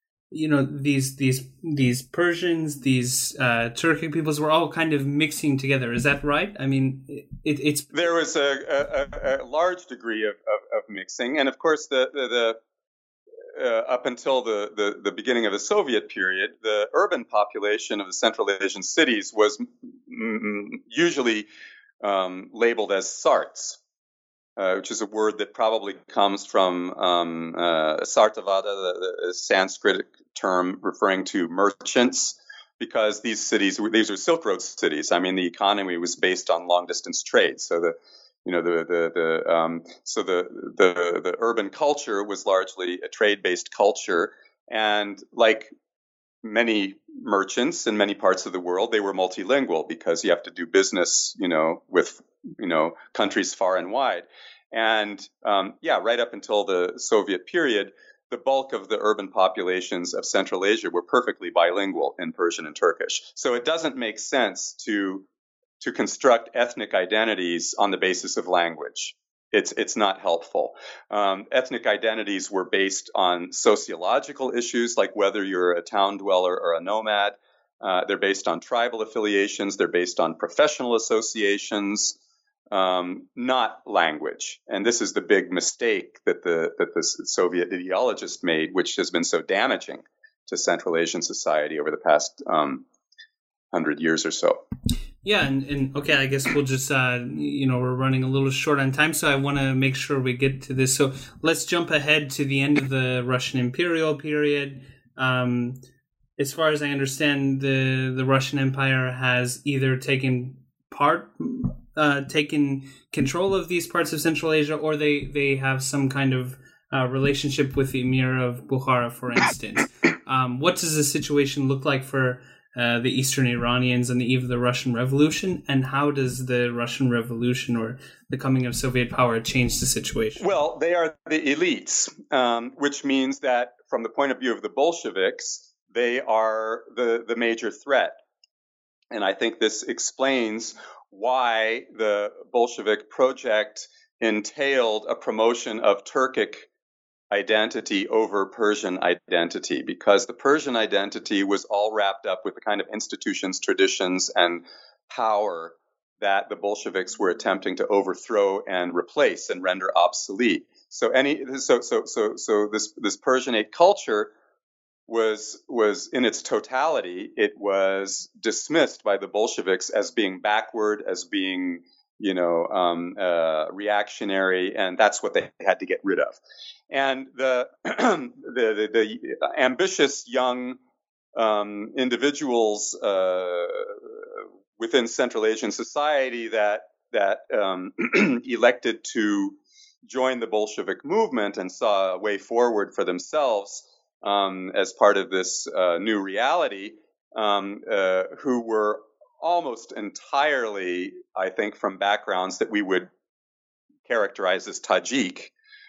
these Persians, these Turkic peoples were all kind of mixing together. Is that right? I mean, there was a large degree of mixing, and of course the up until the beginning of the Soviet period, the urban population of the Central Asian cities was usually labeled as Sarts, which is a word that probably comes from Sartavada, the Sanskrit term referring to merchants, because these are Silk Road cities. I mean, the economy was based on long distance trade, so the urban culture was largely a trade based culture, and like many merchants in many parts of the world, they were multilingual because you have to do business, with, countries far and wide. And right up until the Soviet period, the bulk of the urban populations of Central Asia were perfectly bilingual in Persian and Turkish. So it doesn't make sense to to construct ethnic identities on the basis of language. It's not helpful. Ethnic identities were based on sociological issues, like whether you're a town dweller or a nomad. They're based on tribal affiliations. They're based on professional associations, not language. And this is the big mistake that the Soviet ideologists made, which has been so damaging to Central Asian society over the past 100 years or so. Yeah, and okay, I guess we'll just, we're running a little short on time, so I want to make sure we get to this. So let's jump ahead to the end of the Russian imperial period. As far as I understand, the Russian Empire has either taken control of these parts of Central Asia, or they have some kind of relationship with the Emir of Bukhara, for instance. What does the situation look like for the Eastern Iranians on the eve of the Russian Revolution, and how does the Russian Revolution or the coming of Soviet power change the situation? Well, they are the elites, which means that from the point of view of the Bolsheviks, they are the major threat. And I think this explains why the Bolshevik project entailed a promotion of Turkic identity over Persian identity, because the Persian identity was all wrapped up with the kind of institutions, traditions, and power that the Bolsheviks were attempting to overthrow and replace and render obsolete. So this Persianate culture was in its totality, it was dismissed by the Bolsheviks as being backward, as being reactionary, and that's what they had to get rid of. And the ambitious young individuals within Central Asian society that elected to join the Bolshevik movement and saw a way forward for themselves as part of this new reality, who were almost entirely, I think, from backgrounds that we would characterize as Tajik,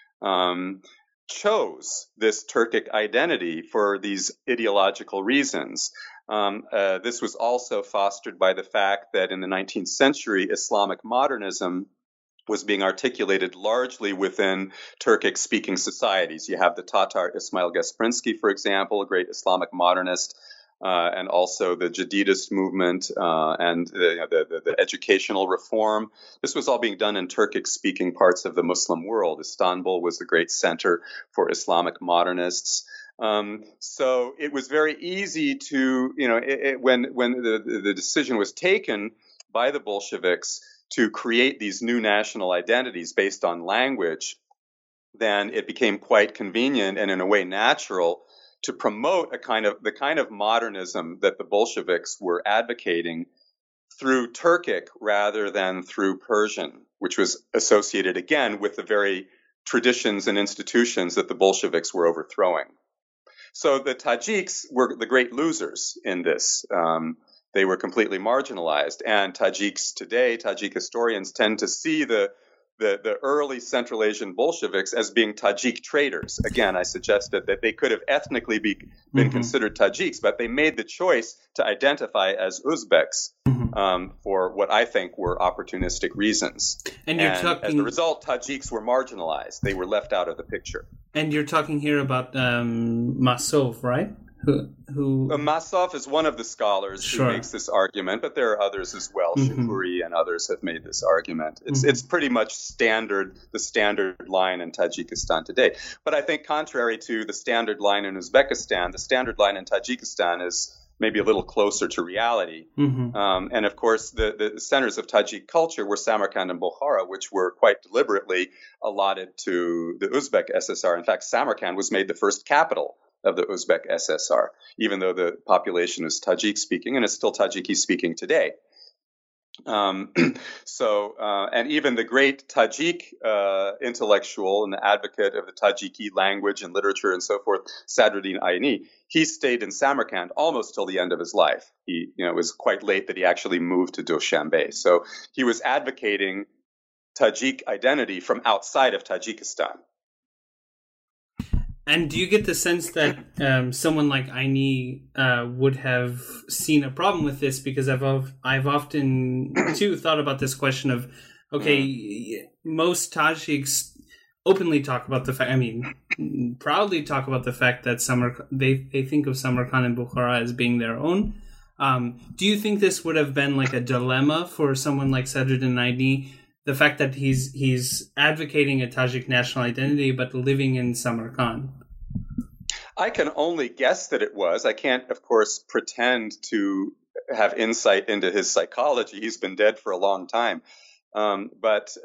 chose this Turkic identity for these ideological reasons. This was also fostered by the fact that in the 19th century, Islamic modernism was being articulated largely within Turkic-speaking societies. You have the Tatar Ismail Gasprinsky, for example, a great Islamic modernist, and also the Jadidist movement and the educational reform. This was all being done in Turkic-speaking parts of the Muslim world. Istanbul was a great center for Islamic modernists. So it was very easy to, when the decision was taken by the Bolsheviks to create these new national identities based on language, then it became quite convenient and in a way natural to promote the kind of modernism that the Bolsheviks were advocating through Turkic rather than through Persian, which was associated again with the very traditions and institutions that the Bolsheviks were overthrowing. So the Tajiks were the great losers in this. They were completely marginalized. And Tajiks today, Tajik historians tend to see the early Central Asian Bolsheviks as being Tajik traitors. Again, I suggested that they could have ethnically been considered Tajiks, but they made the choice to identify as Uzbeks for what I think were opportunistic reasons. And as a result, Tajiks were marginalized. They were left out of the picture. And you're talking here about Masov, right? Who Masov is one of the scholars who makes this argument, but there are others as well. Shukuri and others have made this argument. It's pretty much the standard line in Tajikistan today. But I think contrary to the standard line in Uzbekistan, the standard line in Tajikistan is maybe a little closer to reality. And of course, the centers of Tajik culture were Samarkand and Bukhara, which were quite deliberately allotted to the Uzbek SSR. In fact, Samarkand was made the first capital of the Uzbek SSR, even though the population is Tajik speaking, and it's still Tajiki speaking today. And even the great Tajik intellectual and the advocate of the Tajiki language and literature and so forth, Sadruddin Ayni, he stayed in Samarkand almost till the end of his life. It was quite late that he actually moved to Dushanbe. So he was advocating Tajik identity from outside of Tajikistan. And do you get the sense that someone like Aini would have seen a problem with this? Because I've often too thought about this question of, okay, most Tajiks openly talk about the fact. I mean, proudly talk about the fact that they think of Samarkand and Bukhara as being their own. Do you think this would have been like a dilemma for someone like Sadruddin Aini? The fact that he's advocating a Tajik national identity but living in Samarkand. I can only guess that it was. I can't, of course, pretend to have insight into his psychology. He's been dead for a long time. But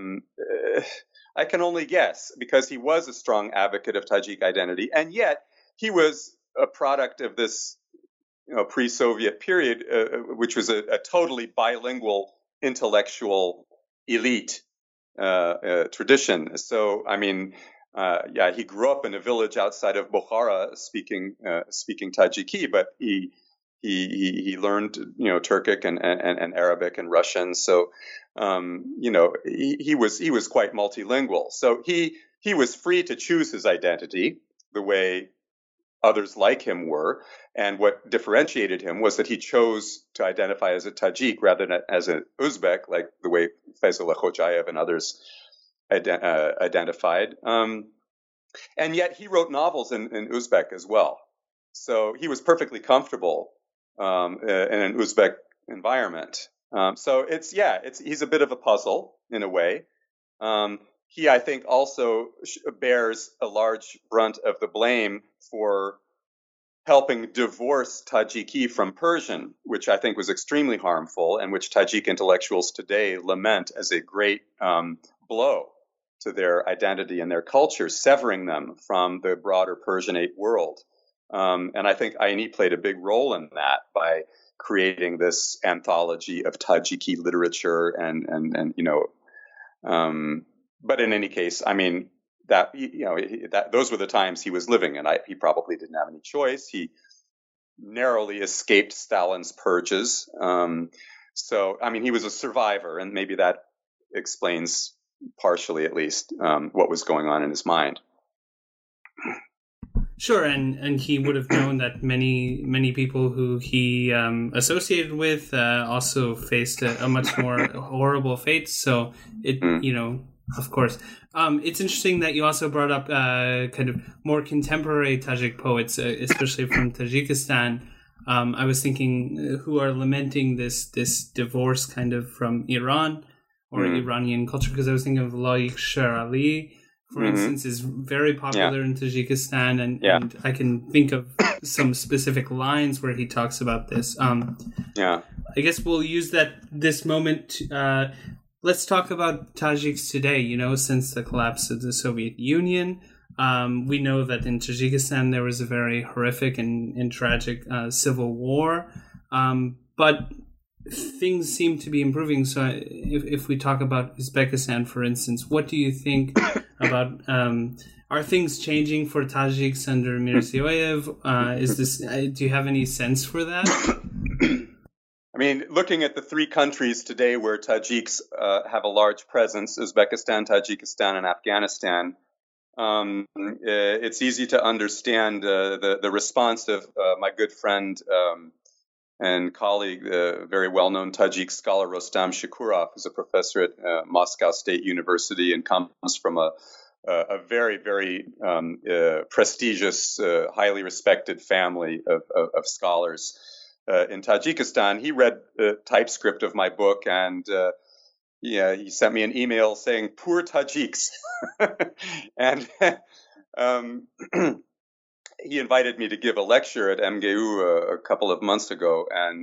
I can only guess, because he was a strong advocate of Tajik identity, and yet he was a product of this pre-Soviet period, which was a totally bilingual intellectual elite tradition. So, I mean, he grew up in a village outside of Bukhara, speaking Tajiki, but he learned Turkic and Arabic and Russian. So, he was quite multilingual. So he was free to choose his identity the way others like him were. And what differentiated him was that he chose to identify as a Tajik rather than as an Uzbek, like the way Faisal Khojayev and others identified. And yet he wrote novels in Uzbek as well. So he was perfectly comfortable in an Uzbek environment. So he's a bit of a puzzle in a way. He, I think, also bears a large brunt of the blame for helping divorce Tajiki from Persian, which I think was extremely harmful and which Tajik intellectuals today lament as a great blow to their identity and their culture, severing them from the broader Persianate world. And I think Aini played a big role in that by creating this anthology of Tajiki literature but in any case, I mean, those were the times he was living in. He probably didn't have any choice. He narrowly escaped Stalin's purges. So, I mean, he was a survivor, and maybe that explains partially, at least, what was going on in his mind. Sure, and he would have known that many people who he associated with also faced a much more horrible fate. So of course, it's interesting that you also brought up kind of more contemporary Tajik poets, especially from Tajikistan. I was thinking who are lamenting this divorce kind of from Iran or Iranian culture, because I was thinking of Laik Sher Ali, for instance, is very popular in Tajikistan, and I can think of some specific lines where he talks about this. I guess we'll use this moment. Let's talk about Tajiks today. Since the collapse of the Soviet Union, we know that in Tajikistan there was a very horrific and tragic civil war, but things seem to be improving. So if we talk about Uzbekistan, for instance, what do you think about, are things changing for Tajiks under Mirziyoyev? Do you have any sense for that? I mean, looking at the three countries today where Tajiks have a large presence, Uzbekistan, Tajikistan, and Afghanistan, it's easy to understand the response of my good friend and colleague, the very well-known Tajik scholar Rostam Shukurov, who's a professor at Moscow State University and comes from a very, very prestigious, highly respected family of scholars in Tajikistan. He read the typescript of my book, and he sent me an email saying, "Poor Tajiks," and he invited me to give a lecture at MGU a couple of months ago, and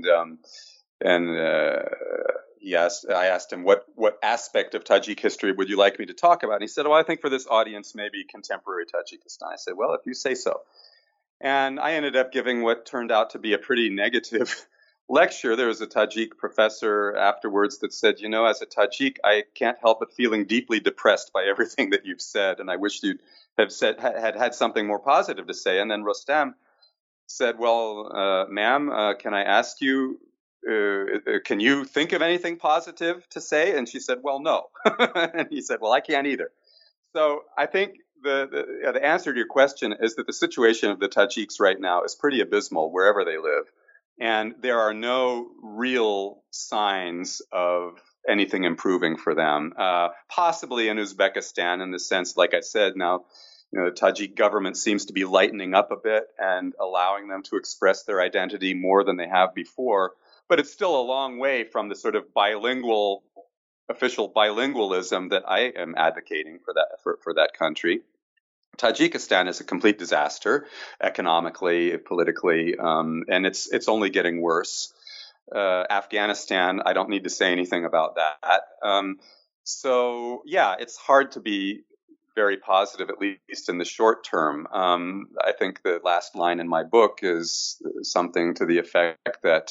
I asked him what aspect of Tajik history would you like me to talk about? And he said, "Oh, I think for this audience, maybe contemporary Tajikistan." I said, "Well, if you say so." And I ended up giving what turned out to be a pretty negative lecture. There was a Tajik professor afterwards that said, as a Tajik, I can't help but feeling deeply depressed by everything that you've said, and I wish you'd have had something more positive to say. And then Rostam said, "Well, ma'am, can I ask you, can you think of anything positive to say?" And she said, "Well, no." And he said, "Well, I can't either." So I think the answer to your question is that the situation of the Tajiks right now is pretty abysmal wherever they live. And there are no real signs of anything improving for them. Possibly in Uzbekistan, in the sense, like I said, now the Tajik government seems to be lightening up a bit and allowing them to express their identity more than they have before. But it's still a long way from the sort of official bilingualism that I am advocating for that country. Tajikistan is a complete disaster economically, politically, and it's only getting worse. Afghanistan, I don't need to say anything about that. So it's hard to be very positive, at least in the short term. I think the last line in my book is something to the effect that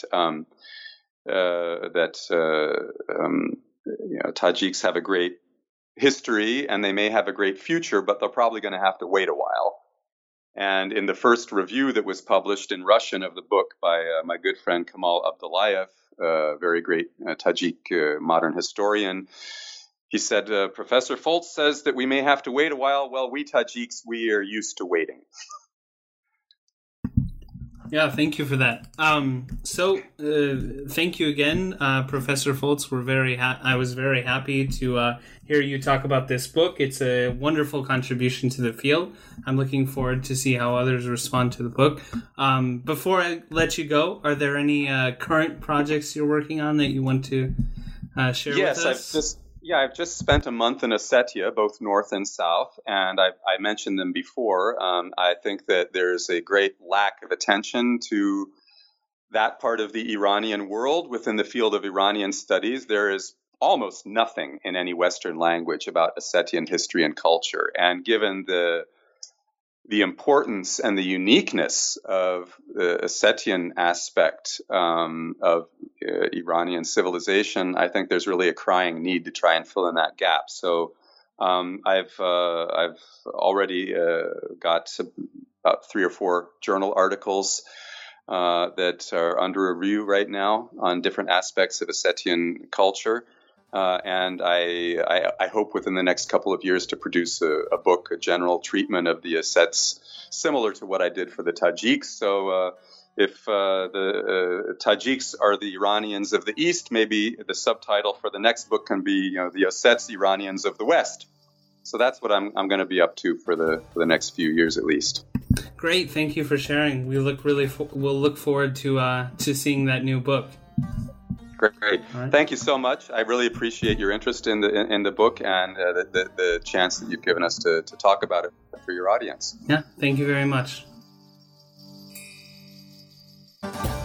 Tajiks have a great history and they may have a great future, but they're probably going to have to wait a while. And in the first review that was published in Russian of the book by my good friend Kamal Abdullayev, a very great Tajik modern historian, he said, Professor Foltz says that we may have to wait a while. Well, we Tajiks, we are used to waiting. Yeah, thank you for that. Thank you again, Professor Foltz. I was very happy to hear you talk about this book. It's a wonderful contribution to the field. I'm looking forward to see how others respond to the book. Before I let you go, are there any current projects you're working on that you want to share with us? I've just spent a month in Ossetia, both north and south, and I mentioned them before. I think that there's a great lack of attention to that part of the Iranian world within the field of Iranian studies. There is almost nothing in any Western language about Ossetian history and culture, and given the importance and the uniqueness of the Ossetian aspect of Iranian civilization, I think there's really a crying need to try and fill in that gap. So I've already got about 3 or 4 journal articles that are under review right now on different aspects of Ossetian culture. And I hope within the next couple of years to produce a book, a general treatment of the Ossets, similar to what I did for the Tajiks. So if the Tajiks are the Iranians of the East, maybe the subtitle for the next book can be, the Ossets, Iranians of the West. So that's what I'm going to be up to for the next few years at least. Great, thank you for sharing. We'll look forward to seeing that new book. Great. Right. Thank you so much. I really appreciate your interest in the book and the chance that you've given us to talk about it for your audience. Yeah, thank you very much.